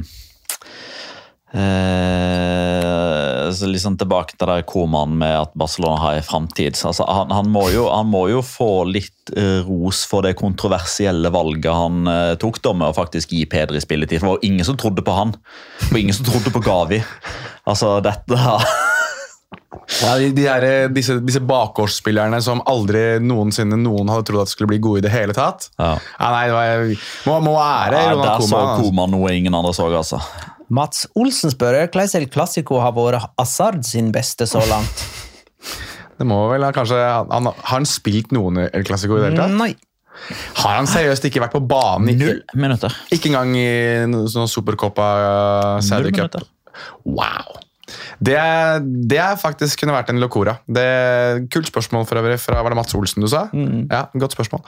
Eh, så liksom tilbake til det Koeman med at Barcelona har en fremtid. Altså, han, han, må jo, han må jo få litt eh, ros for det kontroversielle valget han eh, tok da med å faktisk gi Pedri spilletid. Det var jo ingen som trodde på han, og ingen som trodde på Gavi. Altså, dette her... Ja, de, de her, disse, disse bakgårdsspillerne som aldri noensinne noen hadde trodd at skulle bli gode i det hele tatt. Ja. Ja, nei, det var, må, må ære ja, Ronald Koeman. Der så Koeman noe ingen andre så, altså. Mats Olsen spør, hvordan El Clasico har vært Hazard sin beste så langt? Det må vel, kanskje, han, har han spilt noen El Clasico i det hele tatt? Nei. Har han seriøst ikke vært på banen? Null minutter. Ikke engang i sånn Supercopa Saudi Cup? Wow! Det, det er faktisk kunne vært en locora. Det er kult spørsmål for øvrig fra, var det Mats Olsen du sa? Mm. Ja, godt spørsmål.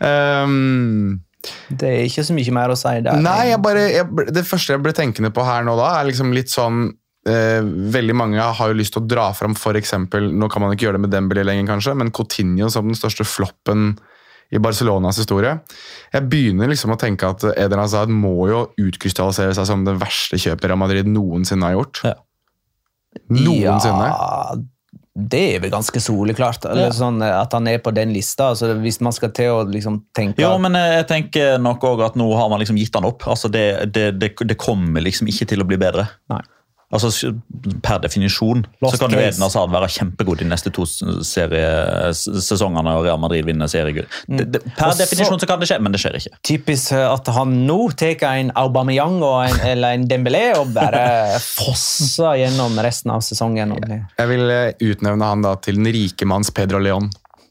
Um, det er ikke så mye mer å si der. Nei, jeg bare, jeg, det første jeg ble tenkende på her nå da, er liksom litt sånn, eh, veldig mange har jo lyst til å dra frem for eksempel, nå kan man ikke gjøre det med Dembélé lenger kanskje, men Coutinho som den største floppen i Barcelonas historie. Jeg begynner liksom å tenke at Eden Hazard må jo utkrystallisere seg som det verste kjøpet Real Madrid noensinne har gjort. Ja. Noensinne. Ja, det er vel ganske soleklart. Eller ja. Sånn at han er på den lista. Altså, hvis man skal til å liksom tenke... Jo, men jeg tenker nok også at nå har man liksom gitt han opp. Altså, det, det, det, det kommer liksom ikke til å bli bedre. Nei. Altså, per definisjon Lost så kan jo case. Eden Hazard være kjempegod de neste to sesongene og Real Madrid vinner seriegull. Det- det- Per Og så- definisjon så kan det skje, men det skjer ikke. Typisk at han nå tar en Aubameyang og en, eller en Dembélé og bare fosser gjennom resten av sesongen. Jeg vil utnevne han da til den rike manns Pedro Leon.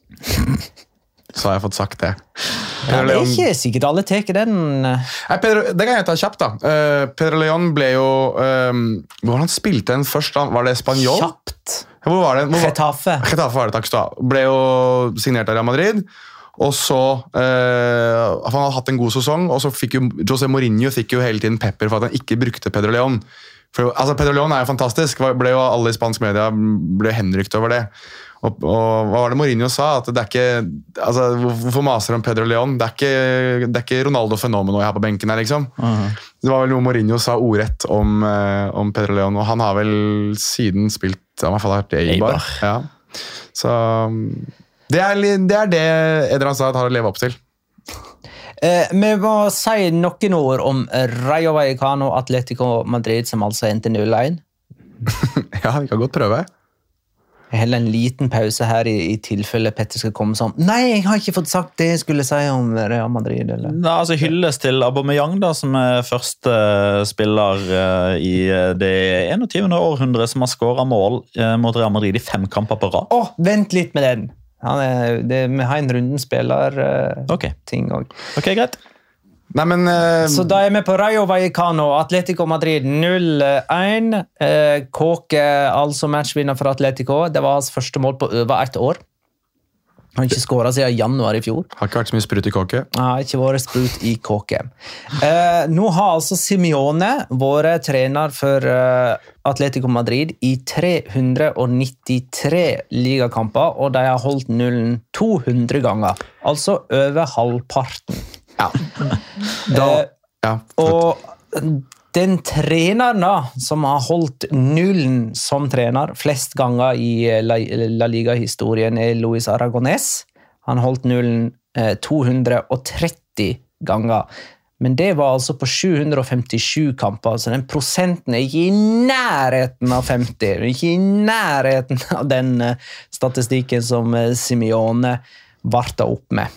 Så har jeg fått sagt det. Ja, det er ikke sikkert alle tar den. Nei, Pedro, det kan jeg ta kjapt da. Uh, Pedro Leon ble jo... Um, hvor han spilte den først? Da? Var det Spanjol? Kjapt. Hvor var det? Hvor var... Getafe. Getafe var det, takk skal du ha. Ble jo signert av Real Madrid. Og så... Uh, han hadde hatt en god sesong, og så fikk jo José Mourinho fikk jo hele tiden pepper for at han ikke brukte Pedro Leon. For, altså, Pedro Leon er jo fantastisk. Ble jo alle i spansk media ble henrykt over det. Og, og hva var det Mourinho sa? At det er ikke, altså, hvorfor maser om Pedro Leon? Det er ikke, det er ikke Ronaldo Fenomeno jeg har på benken her, liksom. Uh-huh. Det var vel noe Mourinho sa ordrett om, eh, om Pedro Leon, og han har vel siden spilt, i hvert fall har vært Eibar. Ja. Så det er det, er det Eden Hazard har å leve opp til. Eh, vi må si noen ord om Rayo Vallecano Atletico Madrid, som altså endte null én. Ja, vi kan godt prøve. Jeg heller en liten pause her i, i tilfelle Petter skal komme sånn. Nei, jeg har ikke fått sagt det jeg skulle si om Real Madrid. Eller? Nei, altså hylles til Aubameyang da, som er første spiller uh, i det enogtyvende århundre som har skåret mål uh, mot Real Madrid i fem kamper på rad. Åh, vent litt med den. Han er, det, vi har en runden spiller uh, okay. ting også. Ok, greit. Nei, men, uh... Så da er vi på Rayo Vallecano, Atletico Madrid null én. Eh, Kåke, altså matchvinner for Atletico. Det var hans første mål på over ett år. Han har ikke skåret siden januar i fjor. Har ikke vært så mye sprut i kåke. Har ikke vært sprut i kåke. Eh, nå har altså Simeone vært trener for eh, Atletico Madrid i tre hundre nittitre ligakamper, og de har holdt nullen to hundre ganger. Altså over halvparten. Ja. Da, ja. Og den treneren da, som har holdt nullen som trener flest ganger i La, La Liga-historien er Luis Aragonés. Han holdt nullen eh, to hundre tretti ganger. Men det var altså på sju hundre femtisju kamper, så den prosenten er ikke i nærheten av femti. Ikke i nærheten av den eh, statistikken som eh, Simeone varta opp med.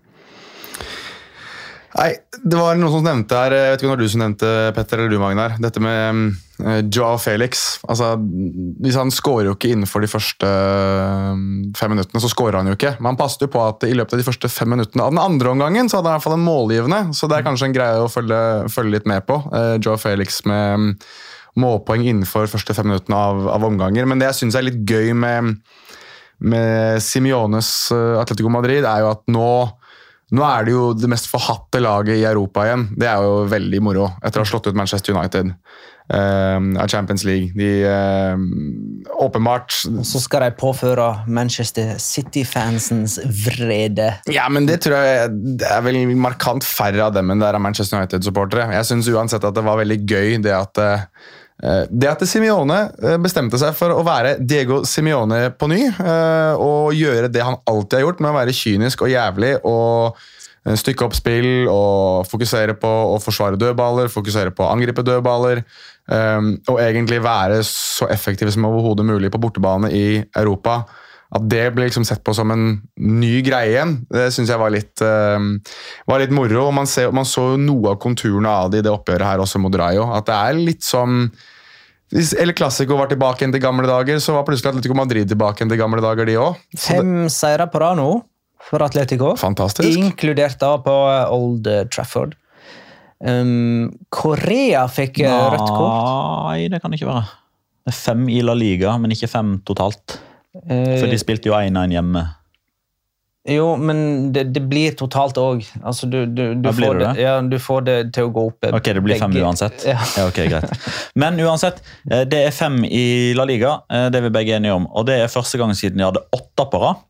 Nei, det var noen som nevnte her, jeg vet ikke om det var du som nevnte, Petter, eller du, Magnar, dette med uh, Joao Felix. Altså, hvis han skårer jo ikke innenfor de første fem minuttene, så skårer han jo ikke. Men han passet jo på at i løpet av de første fem minuttene av den andre omgangen, så hadde han i hvert fall en målgivende, så det er kanskje en greie å følge, følge litt med på. Uh, Joao Felix med målpoeng innenfor de første fem minuttene av, av omganger. Men det jeg synes er litt gøy med, med Simeones uh, Atletico Madrid, er jo at nå Nå er det jo det mest forhatte laget i Europa igjen. Det er jo veldig moro, etter å ha slått ut Manchester United uh, av Champions League. De, uh, åpenbart... Så skal de påføre Manchester City-fansens vrede. Ja, men det tror jeg det er vel markant færre av dem enn det er av Manchester United-supportere. Jeg synes uansett at det var veldig gøy det at... Uh, Det at Simeone bestemte seg for å være Diego Simeone på ny, og gjøre det han alltid har gjort, med å være kynisk og jævlig, og stykke opp spill, og fokusere på å forsvare dødballer, fokusere på å angripe dødballer, og egentlig være så effektiv som overhodet mulig på bortebane i Europa. At det ble liksom sett på som en ny greie igjen, det synes jeg var litt, var litt moro, og man, ser, man så noe av konturene av det i det oppgjøret her også mot Rayo, at det er litt som hvis El Clasico var tilbake igjen til gamle dager, så var plutselig Atletico Madrid tilbake igjen til gamle dager de også. Fem seire på rad nå for Atletico. Fantastisk. Inkludert da på Old Trafford. Um, Korea fikk Nei, rødt kort. Nei, det kan det ikke være. Det er fem i La Liga, men ikke fem totalt. For de spilte jo en en hjemme. Jo, men det, det blir totalt også. Altså, du, du, du, ja, får det? Det, ja, du får det til å gå opp. Ok, det blir fem begge. Uansett. Ja. Ja, ok, greit. Men uansett, det er fem i La Liga, det er vi begge enige om. Og det er første gang siden de hadde åtte på rad.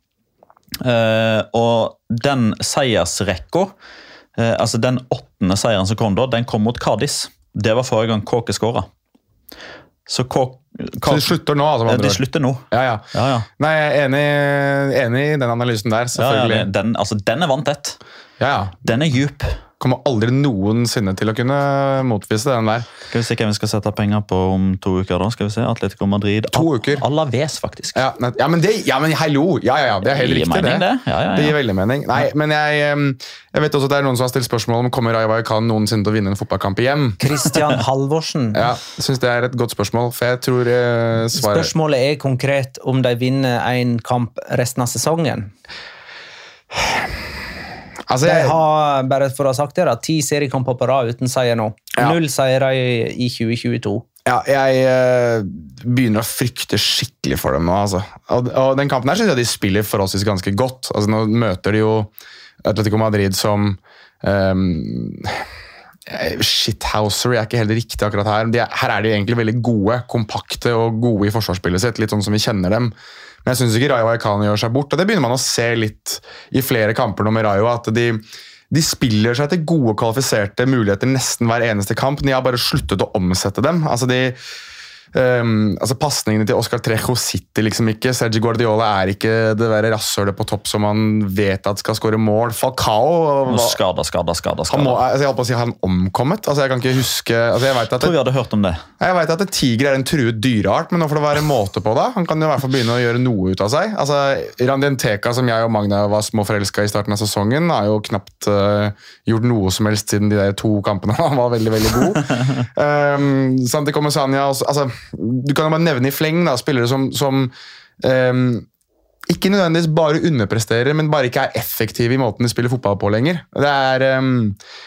Og den seiersrekka, altså den åttende seieren som kom da, den kom mot Cadiz. Det var forrige gang Kåke skåret. Så, Kåk, så det slutter nå? Altså, det slutter nå. Ja, ja. Ja, ja. Nei, jeg er enig, enig i den analysen der, selvfølgelig. Ja, ja, den, altså, den er vanntett. Ja, ja. Den er djup. Kommer aldri noensinne til å kunne motvise den der. Skal vi se hvem vi skal sette penger på om to uker da? Skal vi se, Atletico Madrid. To uker. Alaves, faktisk. Ja, ja, men det, ja, men hallo! Ja, ja, ja, det er helt det gir riktig, mening, det. Det. Ja, ja, ja. Det gir veldig mening. Nei, men jeg, jeg vet også at det er noen som har stilt spørsmål om kommer Rayo Vallecano noensinne til å vinne en fotballkamp igjen. Christian Halvorsen. Ja, jeg synes det er et godt spørsmål, for jeg tror eh, svaret... Spørsmålet er konkret om de vinner en kamp resten av sesongen. Altså, de jeg... har, bare for å ha sagt det da, ti seriekamper på rad uten seier nå. Ja. Null seier i, i tjue tjueto. Ja, jeg uh, begynner å frykte skikkelig for dem nå, altså. Og, og den kampen her synes jeg de spiller forholdsvis ganske godt. Altså, nå møter de jo Atletico Madrid som um, shithouser er ikke helt riktig akkurat her. De er, her er de egentlig veldig gode, kompakte og gode i forsvarsspillet sitt, litt sånn som vi kjenner dem. Men jeg synes ikke Rayo Vallecano gjør seg bort, og det begynner man å se litt i flere kamper nå med Rayo, at de, de spiller seg til gode kvalifiserte muligheter nesten hver eneste kamp. De har bare sluttet å omsette dem. Altså de... Um, altså Passningene til Oscar Trejo sitter liksom ikke. Sergio Guardiola er ikke det der rasshølet på topp som man vet at skal skåre mål. Falcao Skada, skada, skada, skada. Han må, altså jeg holdt på å si, har han omkommet? Altså jeg kan ikke huske altså jeg, vet at jeg tror vi hadde hørt om det. Jeg vet at tiger er en truet dyreart, men nå får det være måte på det. Han kan jo i hvert fall begynne å gjøre noe ut av seg. Altså Randienteka, som jeg og Magna var små forelska i starten av sesongen, har jo knapt uh, gjort noe som helst siden de der to kampene. Han var veldig, veldig god. um, Santi Comesaña også, altså du kan jo bare nevne i fleng da, spillere som, som um, ikke nødvendigvis bare underpresterer, men bare ikke er effektive i måten de spiller fotball på lenger. Det er um,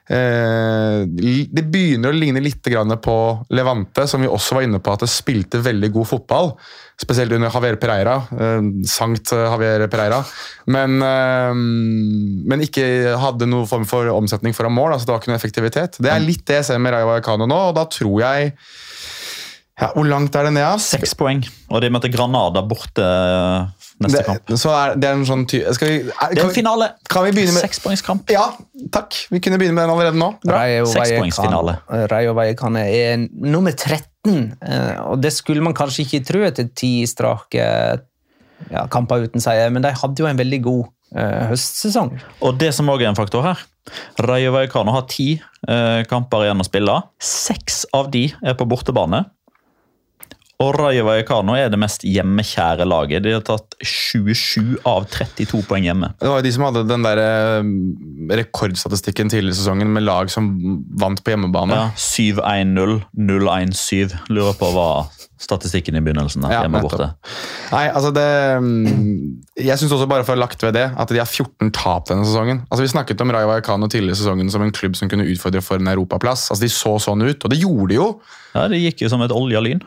eh, det begynner å ligne litt grann på Levante, som vi også var inne på at det spilte veldig god fotball, spesielt under Javier Pereira, eh, sankt Javier Pereira, men, eh, men ikke hadde noen form for omsetning foran mål, altså det var ikke noe effektivitet. Det er litt det jeg ser med Rayo Vallecano nå, og da tror jeg ja, hvor langt er det ned? Ja? Seks poeng, og de møter Granada borte neste kamp. Det, så er, det er en sånn ty skal vi, er, Det er en finale. Kan vi begynne med Sekspoengskamp. Ja, takk. Vi kunne begynne med den allerede nå. Bra. Sekspoengsfinale. Rayo Vallecano er nummer tretten, og det skulle man kanskje ikke tro etter ti strake ja, kamper uten seier, men de hadde jo en veldig god uh, høstsesong. Og det som også er en faktor her, Rayo Vallecano har ti uh, kamper igjen å spille. Seks av de er på bortebane. Og Rayo Vallecano er det mest hjemmekjære laget. De har tatt tjuesju av trettito poeng hjemme. Det var jo de som hadde den der rekordstatistikken tidligere i sesongen med lag som vant på hjemmebane. Ja, syv en null, null en syv. Lurer på hva statistikken i begynnelsen er. Ja, hjemme borte. Nei, altså det... Jeg synes også bare for å ha lagt ved det, at de har fjorten tap denne sesongen. Altså Vi snakket om Rayo Vallecano tidligere i sesongen som en klubb som kunne utfordre for en europaplass. Altså De så sånn ut, og det gjorde de jo. Ja, det gikk jo som et oljelyn.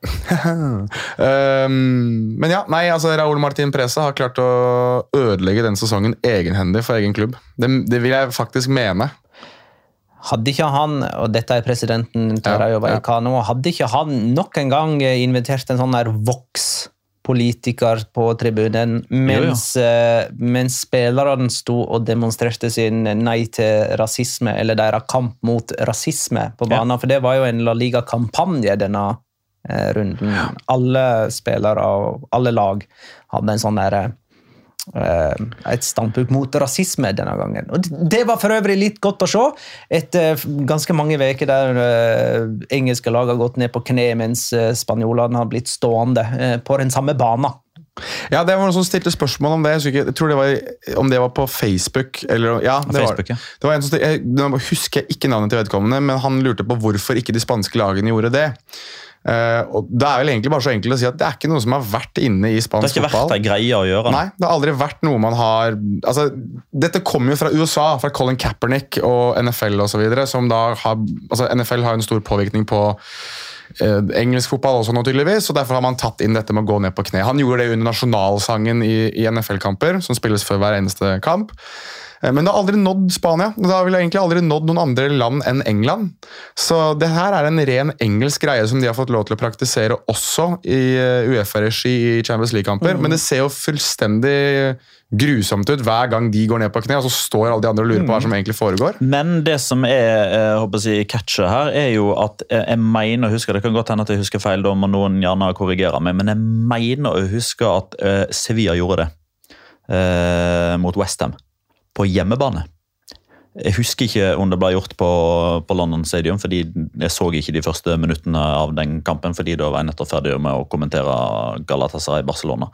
um, men ja, nei, altså Raúl Martín Presa har klart å ødelegge den sesongen egenhendig for egen klubb. Det, det vil jeg faktisk mene. Hadde ikke han, og dette er presidenten til Ja, Rayo Vallecano, ja. hadde ikke han nok en gang invitert en sånn der vokspolitiker på tribunen, mens, Jo, eh, mens spillerne sto og demonstrerte sin nei til rasisme, eller deres kamp mot rasisme på banen, for det var jo en La Liga-kampanje denne eh, runden. Alle spillere og alle lag hadde en sånn der eh, et standpunkt mot rasisme denne gangen. Og det var for øvrig litt godt å se. Etter ganske mange veker der eh, engelske lag har gått ned på kne, mens eh, spanjolene har blitt stående eh, på den samme banen. Ja, det var noen som stilte spørsmål om det. Jeg, ikke, jeg tror det var, om det var på Facebook. Eller, ja, det, Facebook, var, ja. det var en som stilte, jeg, Nå husker jeg ikke navnet til vedkommende, men han lurte på hvorfor ikke de spanske lagene gjorde det. Uh, og det er vel egentlig bare så enkelt å si at det er ikke noe som har vært inne i spansk Det har ikke fotball. vært en greie å gjøre. Nei, det har aldri vært noe man har altså, dette kommer jo fra U S A, fra Colin Kaepernick og N F L og så videre, som da har, altså N F L har en stor påvirkning på uh, engelsk fotball også nå tydeligvis, og derfor har man tatt inn dette med å gå ned på kne. Han gjorde det under nasjonalsangen i, i N F L-kamper, som spilles før hver eneste kamp. Men det har aldri nådd Spania. Det har vel egentlig aldri nådd noen andre land enn England. Så det her er en ren engelsk greie som de har fått lov til å praktisere også i UEFA-regi i Champions League-kamper. Mm. Men det ser jo fullstendig grusomt ut hver gang de går ned på kne, og så står alle de andre og lurer på hva som egentlig foregår. Men det som er jeg håper å si, catchet her, er jo at jeg mener å huske, det kan godt hende at jeg husker feil, da må noen gjerne korrigere meg, men jeg mener å huske at uh, Sevilla gjorde det uh, mot West Ham. På hjemmebane. Jeg husker ikke om det ble gjort på, på London Stadium, fordi jeg så ikke de første minuttene av den kampen, fordi da var jeg nettopp ferdig med å kommentere Galatasaray i Barcelona.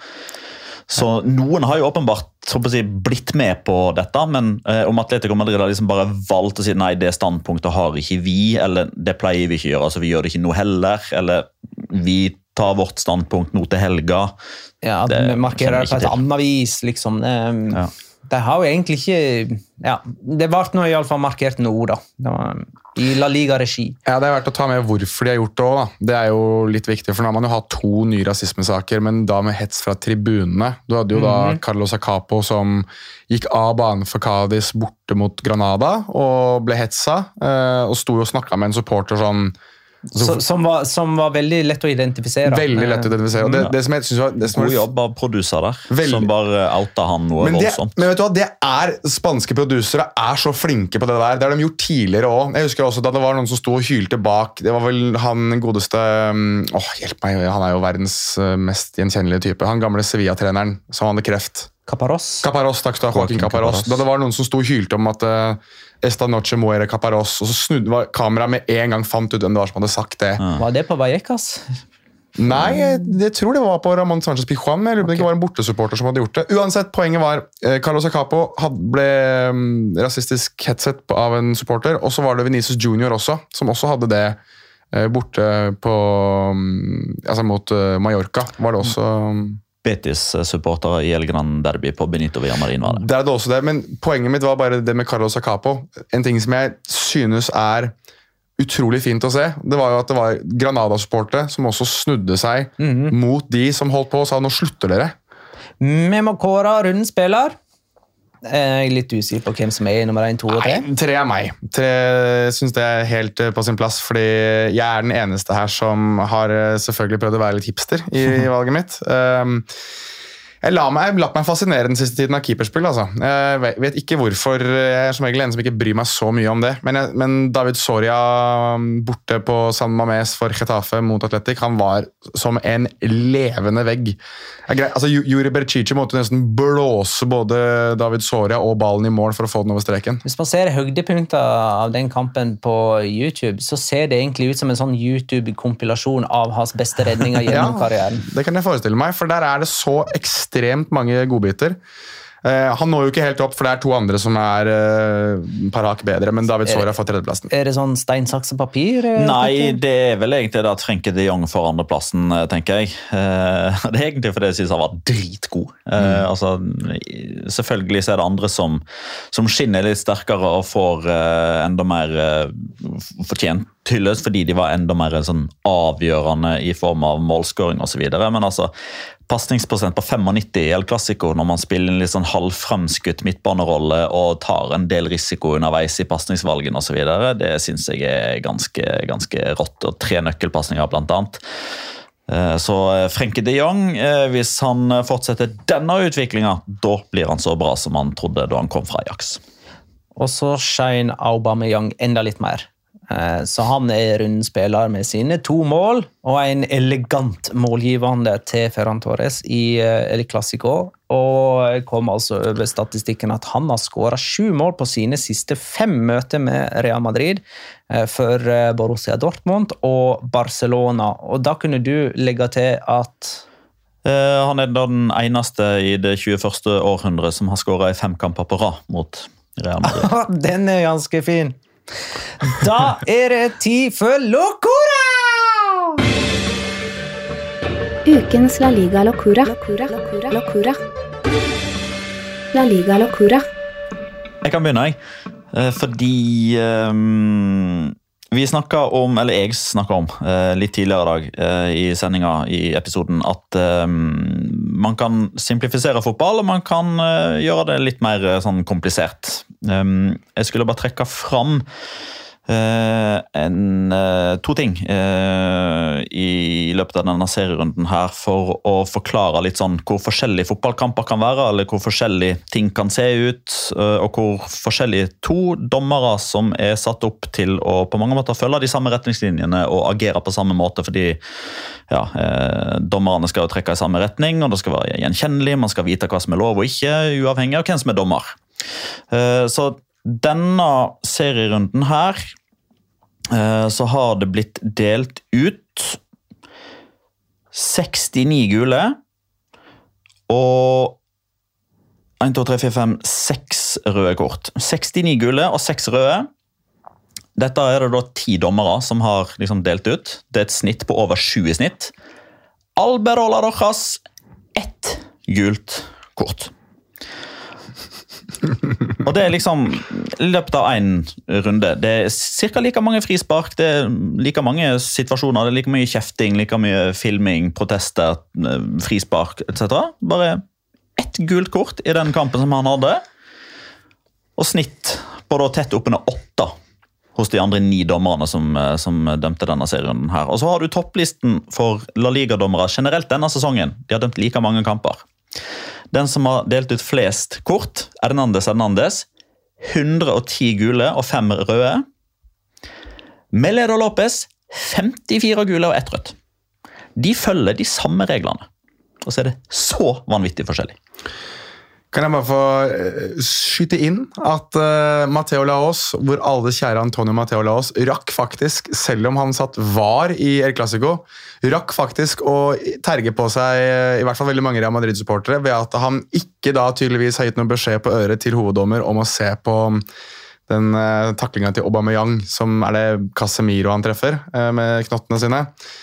Så noen har jo åpenbart så å si, blitt med på dette, men eh, om Atletico Madrid har liksom bare valgt å si nei, det standpunktet har ikke vi, eller det pleier vi ikke å gjøre, altså vi gjør det ikke noe heller, eller vi tar vårt standpunkt nå til helga. Ja, at vi markerer det på et annet vis, liksom. Um, ja. De har jo egentlig ikke ja, det ble nå i alle fall markert noe da. Det var i La Liga-regi. Ja, det er verdt å ta med hvorfor de har gjort det også, da. Det er jo litt viktig, for nå har man jo hatt to nye rasismesaker, men da med hets fra tribunene. Du hadde jo mm. da Carlos Acapo som gikk av banen for Cádiz borte mot Granada og ble hetsa, og sto og snakket med en supporter sånn Så, som, var, som var veldig lett å identifisere. Veldig lett å identifisere. Det, det som jeg synes var, det som God var, jobb av produser der, veldig. Som bare outa han noe men det, voldsomt. Men vet du hva, det er spanske produsere er så flinke på det der. Det har de gjort tidligere også. Jeg husker også da det var noen som sto og hylte bak. Det var vel han godeste åh, hjelp meg, han er jo verdens mest gjenkjennelige type. Han gamle Sevilla-treneren som hadde kreft. Caparrós. Caparrós, takk skal du ha, Joaquín Caparrós. Da det var noen som sto og hylte om at uh, esta noche muere Caparrós, og så snudde var kameraet med en gang fant ut hvem det var som hadde sagt det. Ja. Var det på Vallecas? Nei, jeg, jeg tror det var på Ramón Sánchez Pizjuán, men jeg lurer på om det ikke var en bortesupporter som hadde gjort det. Uansett, poenget var, eh, Carlos Acapo had, ble um, rasistisk hetset av en supporter, og så var det Vinicius Junior også, som også hadde det eh, borte på, um, altså mot uh, Mallorca, var det også... Um, Betis-supportere i El Gran Derby på Benito Villamarin var det. Det er det også det, men poenget mitt var bare det med Carlos Acapo. En ting som jeg synes er utrolig fint å se, det var jo at det var Granada-supportere som også snudde seg mm-hmm. mot de som holdt på og sa, nå slutter dere. Vi må kåre rundens spiller. Jeg er litt usikker på hvem som er i nummer en, to og tre. Nei, tre er meg. Tre synes det er helt på sin plass, fordi jeg er den eneste her som har selvfølgelig prøvd å være litt hipster i, i valget mitt. Um, jeg la meg, jeg la meg fascinere den siste tiden av keeperspill, altså. Jeg vet ikke hvorfor, jeg er som regel en som ikke bryr meg så mye om det, men, jeg, men David Soria borte på San Mamés for Getafe mot Atletic, han var som en levende vegg. Jeg, altså, Juri Berchiche måtte nesten blåse både David Soria og ballen i mål for å få den over streken. Hvis man ser høydepunkter av den kampen på YouTube, så ser det egentlig ut som en sånn YouTube-kompilasjon av hans beste redninger gjennom ja, karrieren. Det kan jeg forestille meg, for der er det så ekstremt ekstremt mange godbiter. Uh, han når jo ikke helt opp, for det er to andre som er uh, par hakk bedre, men David Soria har fått tredjeplassen. Er det sånn stein, sakse, papir? Nei, det er vel egentlig det at Frenkie de Jong får andreplassen, tenker jeg. Uh, det er egentlig fordi jeg synes han var dritgod. Uh, mm. altså, selvfølgelig så er det andre som, som skinner litt sterkere og får uh, enda mer uh, fortjent hyllest, fordi de var enda mer sånn avgjørende i form av målskåring og så videre, men altså passningsprosent på nittifem i El Clasico når man spiller en litt sånn halvfremskutt midtbanerolle og tar en del risiko underveis i passningsvalgen og så videre, det synes jeg er ganske, ganske rått, og tre nøkkelpassninger blant annet. Så Frenkie de Jong, hvis han fortsetter denne utviklingen, da blir han så bra som han trodde da han kom fra Ajax. Og så skjer Aubameyang enda litt mer. Så han er rundspiller med sine to mål og en elegant målgivende til Ferran Torres i El Clasico, og kom altså over statistikken at han har skåret sju mål på sine siste fem møter med Real Madrid for Borussia Dortmund og Barcelona, og da kunne du legge til at uh, han er den eneste i det tjueførste århundret som har skåret i fem kamper på rad mot Real Madrid. Den er ganske fin. Da er det tid for Locura! Ukens La Liga Locura. Locura, Locura, Locura. La Liga Locura. Jeg kan begynne, jeg. Fordi um, vi snakket om, eller jeg snakket om uh, litt tidligere i dag uh, i sendingen, i episoden, at um, man kan simplifisere fotball, og man kan uh, gjøre det litt mer uh, sånn komplisert. Um, jeg skulle bare trekke fram uh, en, uh, to ting uh, i løpet av denne serierunden her for å forklare litt sånn hvor forskjellige fotballkamper kan være, eller hvor forskjellige ting kan se ut, uh, og hvor forskjellige to dommere som er satt opp til å på mange måter følge de samme retningslinjene og agere på samme måte, fordi ja, uh, dommerne skal jo trekke i samme retning, og det skal være gjenkjennelig, man skal vite hva som er lov og ikke, uavhengig av hvem som er dommer. Så denne serierunden her så har det blitt delt ut sekstini gule og en, to, tre, fire, fem, seks røde kort. sekstini gule og seks røde. Dette er det da ti dommere som har liksom delt ut. Det er et snitt på over sju i snitt. Alberola Rojas, ett gult kort. Og det er liksom i løpet av en runde. Det er cirka like mange frispark, det er like mange situasjoner, det er like mye kjefting, like mye filming, protester, frispark, et cetera. Bare ett gult kort i den kampen som han hadde, og snitt på da tett oppunder åtte hos de andre ni dommerne som, som dømte denne serien her. Og så har du topplisten for La Liga-dommere generelt denne sesongen. De har dømt like mange kamper. Den som har delt ut flest kort, Hernandez Hernandez, hundre og ti gule og fem røde. Melero Lopez, femtifire gule og ett rødt. De følger de samme reglene. Og så er det så vanvittig forskjellig. Kan jeg bare få skyte inn at uh, Mateo Laos, hvor alle kjære Antonio Mateo Laos, rakk faktisk, selv om han satt var i El Clasico, rakk faktisk å terge på seg i hvert fall veldig mange Real Madrid-supportere ved at han ikke da tydeligvis har gitt noen beskjed på øret til hoveddommer om å se på den uh, taklingen til Aubameyang, som er det Casemiro han treffer uh, med knottene sine.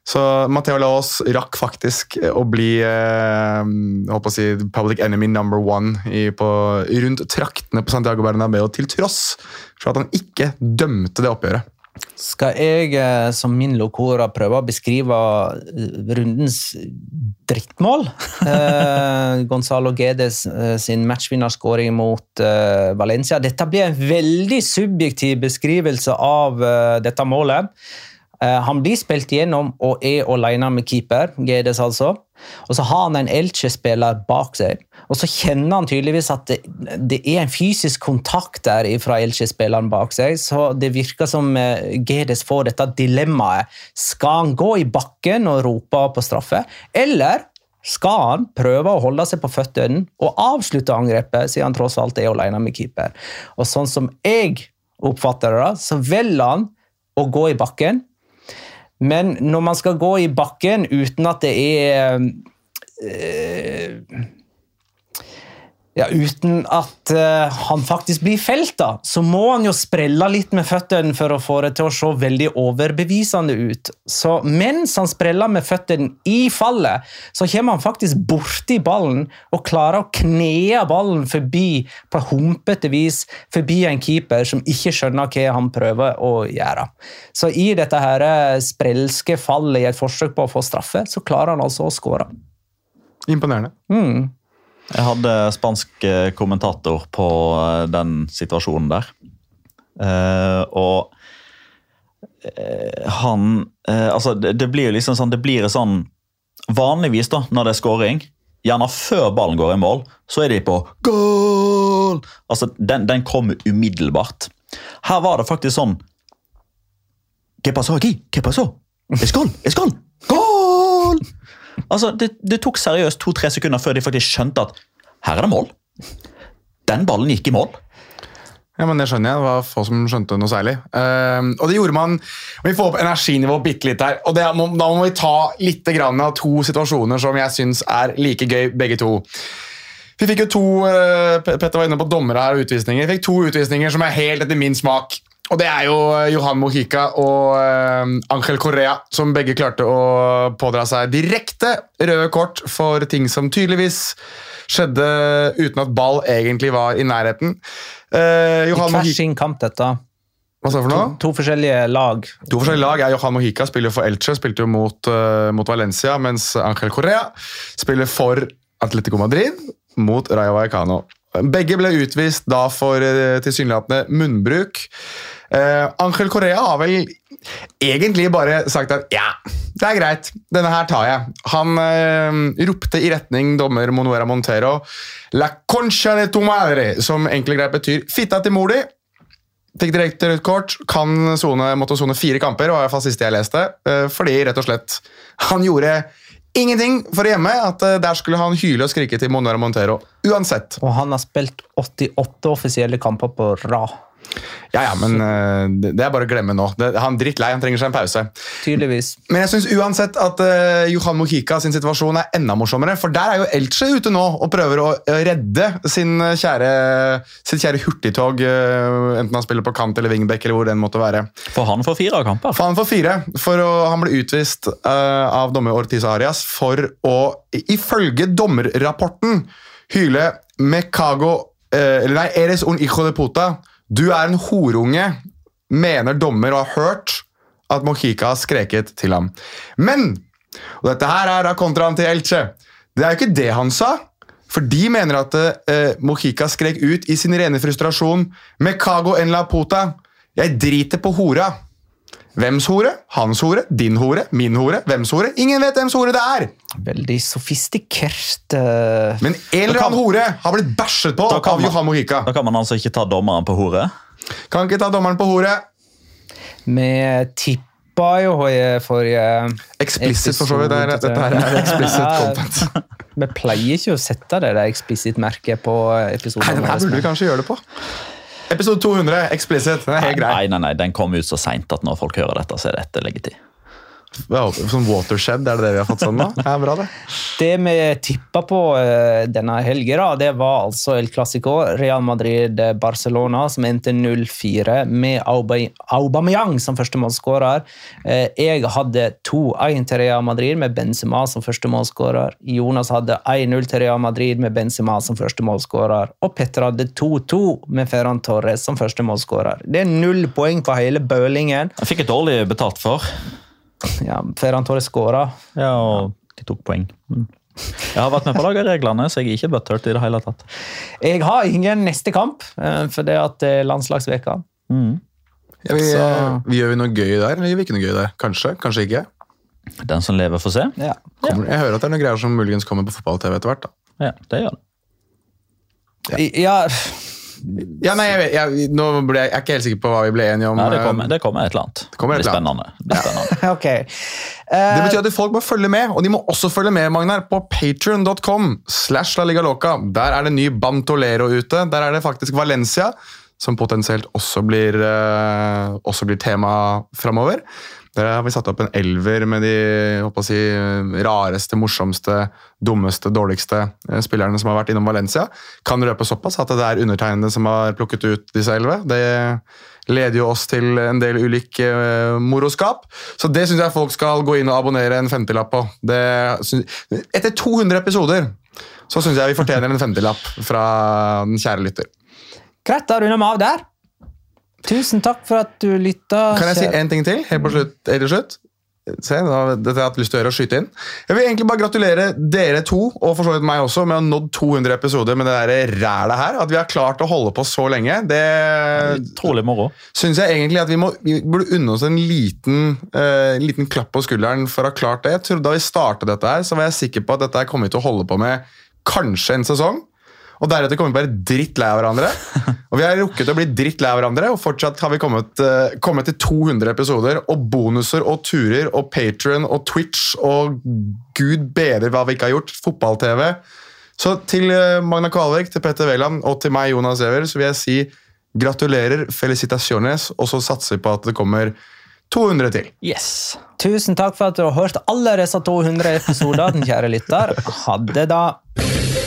Så Matteo Laos rakk faktisk å bli eh, håper å si, public enemy number one i, på, rundt traktene på Santiago Bernabéu, til tross for at han ikke dømte det oppgjøret. Skal jeg eh, som min lokora prøve å beskrive rundens drittmål? Eh, Gonzalo Guedes eh, sin matchvinnerskåring mot eh, Valencia. Dette blir en veldig subjektiv beskrivelse av eh, dette målet. Han blir spilt igjennom og er alene med keeper, Guedes altså. Og så har han en Elche-spiller bak seg. Og så kjenner han tydeligvis at det, det er en fysisk kontakt der fra Elche-spilleren bak seg, så det virker som Guedes får dette dilemmaet. Skal han gå i bakken og rope på straffe, eller skal han prøve å holde seg på føttene og avslutte angrepet, siden han tross alt er alene med keeper? Og sånn som jeg oppfatter det, så velger han å gå i bakken. Men når man skal gå i bakken uten at det er øh, ja, uten at uh, han faktisk blir felt da, så må han jo sprelle litt med føttene for å få det til å se veldig overbevisende ut. Så mens han spreller med føttene i fallet, så kommer han faktisk borti ballen og klarer å knee ballen forbi på humpete vis, forbi en keeper som ikke skjønner hva han prøver å gjøre. Så i dette her sprelske fallet i et forsøk på å få straffe, så klarer han altså å skåre. Imponerende. Mm. Jeg hadde spansk kommentator på den situasjonen der. Uh, og uh, han uh, altså det, det blir jo liksom sånn, det blir sånn vanligvis da, når det er scoring, gjerne før ballen går i mål, så er de på goal! Altså, den, den kommer umiddelbart. Her var det faktisk sånn ¿Qué pasó aquí? ¿Qué pasó? Es goal! Es goal! Goal! Altså, det, det tok seriøst to-tre sekunder før de faktisk skjønte at her er det mål. Den ballen gikk i mål. Ja, men det skjønner jeg. Det var få som skjønte noe særlig. Uh, og det gjorde man. Vi får opp energinivået bitte litt her. Og det, da må vi ta litt grann av to situasjoner som jeg synes er like gøy, begge to. Vi fikk jo to, uh, Petter var inne på dommere her og utvisninger. Vi fikk to utvisninger som er helt etter min smak. Og det er jo Johan Mojica og uh, Angel Correa som begge klarte å pådra seg direkte røde kort for ting som tydeligvis skjedde uten at ball egentlig var i nærheten. Uh, I hver sin kamp dette. Hva sa du for noe? To, to forskjellige lag. To forskjellige lag. Ja, Johan Mojica spiller jo for Elche, spilte jo mot, uh, mot Valencia, mens Angel Correa spiller for Atletico Madrid mot Rayo Vallecano. Begge ble utvist da for uh, tilsynelatende munnbruk. Uh, Angel Correa har vel egentlig bare sagt at ja, det er greit, denne her tar jeg. Han uh, ropte i retning dommer Manuela Montero La concha de tu madre, som egentlig greit betyr fitta til mor di. Fikk direkte rødt kort, kan zone, måtte zone fire kamper, var i hvert fall siste jeg leste, uh, fordi rett og slett han gjorde ingenting for hjemme, at uh, der skulle han hyle og skrike til Manuela Montero, uansett. Og han har spilt åttiåtte offisielle kamper på rad. Ja, ja, men uh, det er bare å glemme nå. Det, han er drittlei, han trenger seg en pause. Tydeligvis. Men jeg synes uansett at uh, Johan Mojica sin situasjon er enda morsommere, for der er jo Elche ute nå og prøver å redde sin kjære, sitt kjære hurtigtog, uh, enten han spiller på kant eller wingback, eller hvor den måtte være. For han får fire kamper. For han får fire, for å, han ble utvist uh, av dommer Ortiz Arias for å, ifølge dommerrapporten, hyle Mecago, uh, eller nei, eres un hijo de puta. Du er en horunge, mener dommer og har hørt at Mojica har skreket til ham. Men, og dette her er da kontraen til Elche, det er jo ikke det han sa, for de mener at eh, Mojica skrek ut i sin rene frustrasjon, «Me cago en la puta», jeg driter på hora. Hvems hore? Hans hore? Din hore? Min hore? Hvems hore? Ingen vet hvems hore det er! Veldig sofistikert. Uh... Men en eller annen hore har blitt bæsjet på av man, Johan Mojica. Da kan man altså ikke ta dommeren på hore? Kan ikke ta dommeren på hore. Vi tippa jo forrige... Explicit for så vidt. Dette her er explicit content. Vi pleier ikke å sette det der explicit-merket på episoden. Nei, den her burde vi kanskje gjøre det på. Episode to hundre, explicit. Den er helt grei. Nei, nei, nei, den kom ut så sent at når folk hører dette, så er dette legitid. Wow, sånn watershed, er det det vi har fått sånn nå? Ja, bra det. Det vi tippet på uh, denne helgen, da, det var altså El Clasico, Real Madrid-Barcelona, som endte null fire med Aubameyang som første målskårer. Uh, jeg hadde to en til Real Madrid med Benzema som første målskårer. Jonas hadde en null til Real Madrid med Benzema som første målskårer. Og Petter hadde to to med Ferran Torres som første målskårer. Det er null poeng på hele bølingen. Jeg fikk et dårlig betalt for. Ja, Ferran Torres skåret. Ja, og de tok poeng. Jeg har vært med på å lage reglene, så jeg er ikke butthurt i det hele tatt. Jeg har ingen neste kamp, for det at det er landslagsveka. Mm. Ja, vi, Så... vi gjør vi noe gøy der, eller gjør vi ikke noe gøy der? Kanskje, kanskje ikke. Den som lever får se. Ja. Kommer, jeg hører at det er noen greier som muligens kommer på fotball-tv etter hvert. Da. Ja, det gjør det. Ja, Ja, nei, jeg, vet- jeg, nå ble jeg, jeg er ikke helt sikker på hva vi ble enige om. Ja, det kommer, det kommer et eller annet. Det kommer et blir eller spennende. Det blir spennende. ok. Det betyr at folk må følge med, og de må også følge med, Magnar, på patreon dot com slash La Liga Loca. Der er det ny Bandolero ute. Der er det faktisk Valencia, som potensielt også blir, uh, også blir tema fremover. Der har vi satt opp en elver med de håper å si, rareste, morsomste, dummeste, dårligste spillerne som har vært innom Valencia. Kan røpe såpass at det er undertegnede som har plukket ut disse elve. Det leder jo oss til en del ulik uh, moroskap. Så det synes jeg folk skal gå inn og abonnere en femtilapp på. Det, synes, etter to hundre episoder så synes jeg vi fortjener en femtilapp fra den kjære lytter. Greit, da runder vi av der. Tusen takk for at du lyttet. Kan jeg si en ting til? Helt på slutt, helt til slutt? Se, da, dette har jeg hatt lyst til å gjøre og skyte inn. Jeg vil egentlig bare gratulere dere to, og for så vidt meg også, med å ha nådd to hundre episoder med det der rælet her. At vi har klart å holde på så lenge. Det Utrolig moro. synes jeg egentlig at vi, må, vi burde unne oss en liten, uh, liten klapp på skulderen for å ha klart det. Jeg tror Da vi startet dette her, så var jeg sikker på at dette her kommer vi til å holde på med kanskje en sesong. Og deretter kommer vi bare dritt lei av hverandre. Og vi har rukket å bli dritt lei av hverandre, og fortsatt har vi kommet, uh, kommet til to hundre episoder, og bonuser og turer, og Patreon og Twitch, og Gud bedre hva vi ikke har gjort, fotball-tv. Så til uh, Magna Kvalvik, til Petter Veland og til meg, Jonas Ever, så vil jeg si gratulerer, felicitaciones, og så satser vi på at det kommer to hundre til. Yes. Tusen takk for at du har hørt alle disse to hundre episoder, den kjære lytter. Ha det da.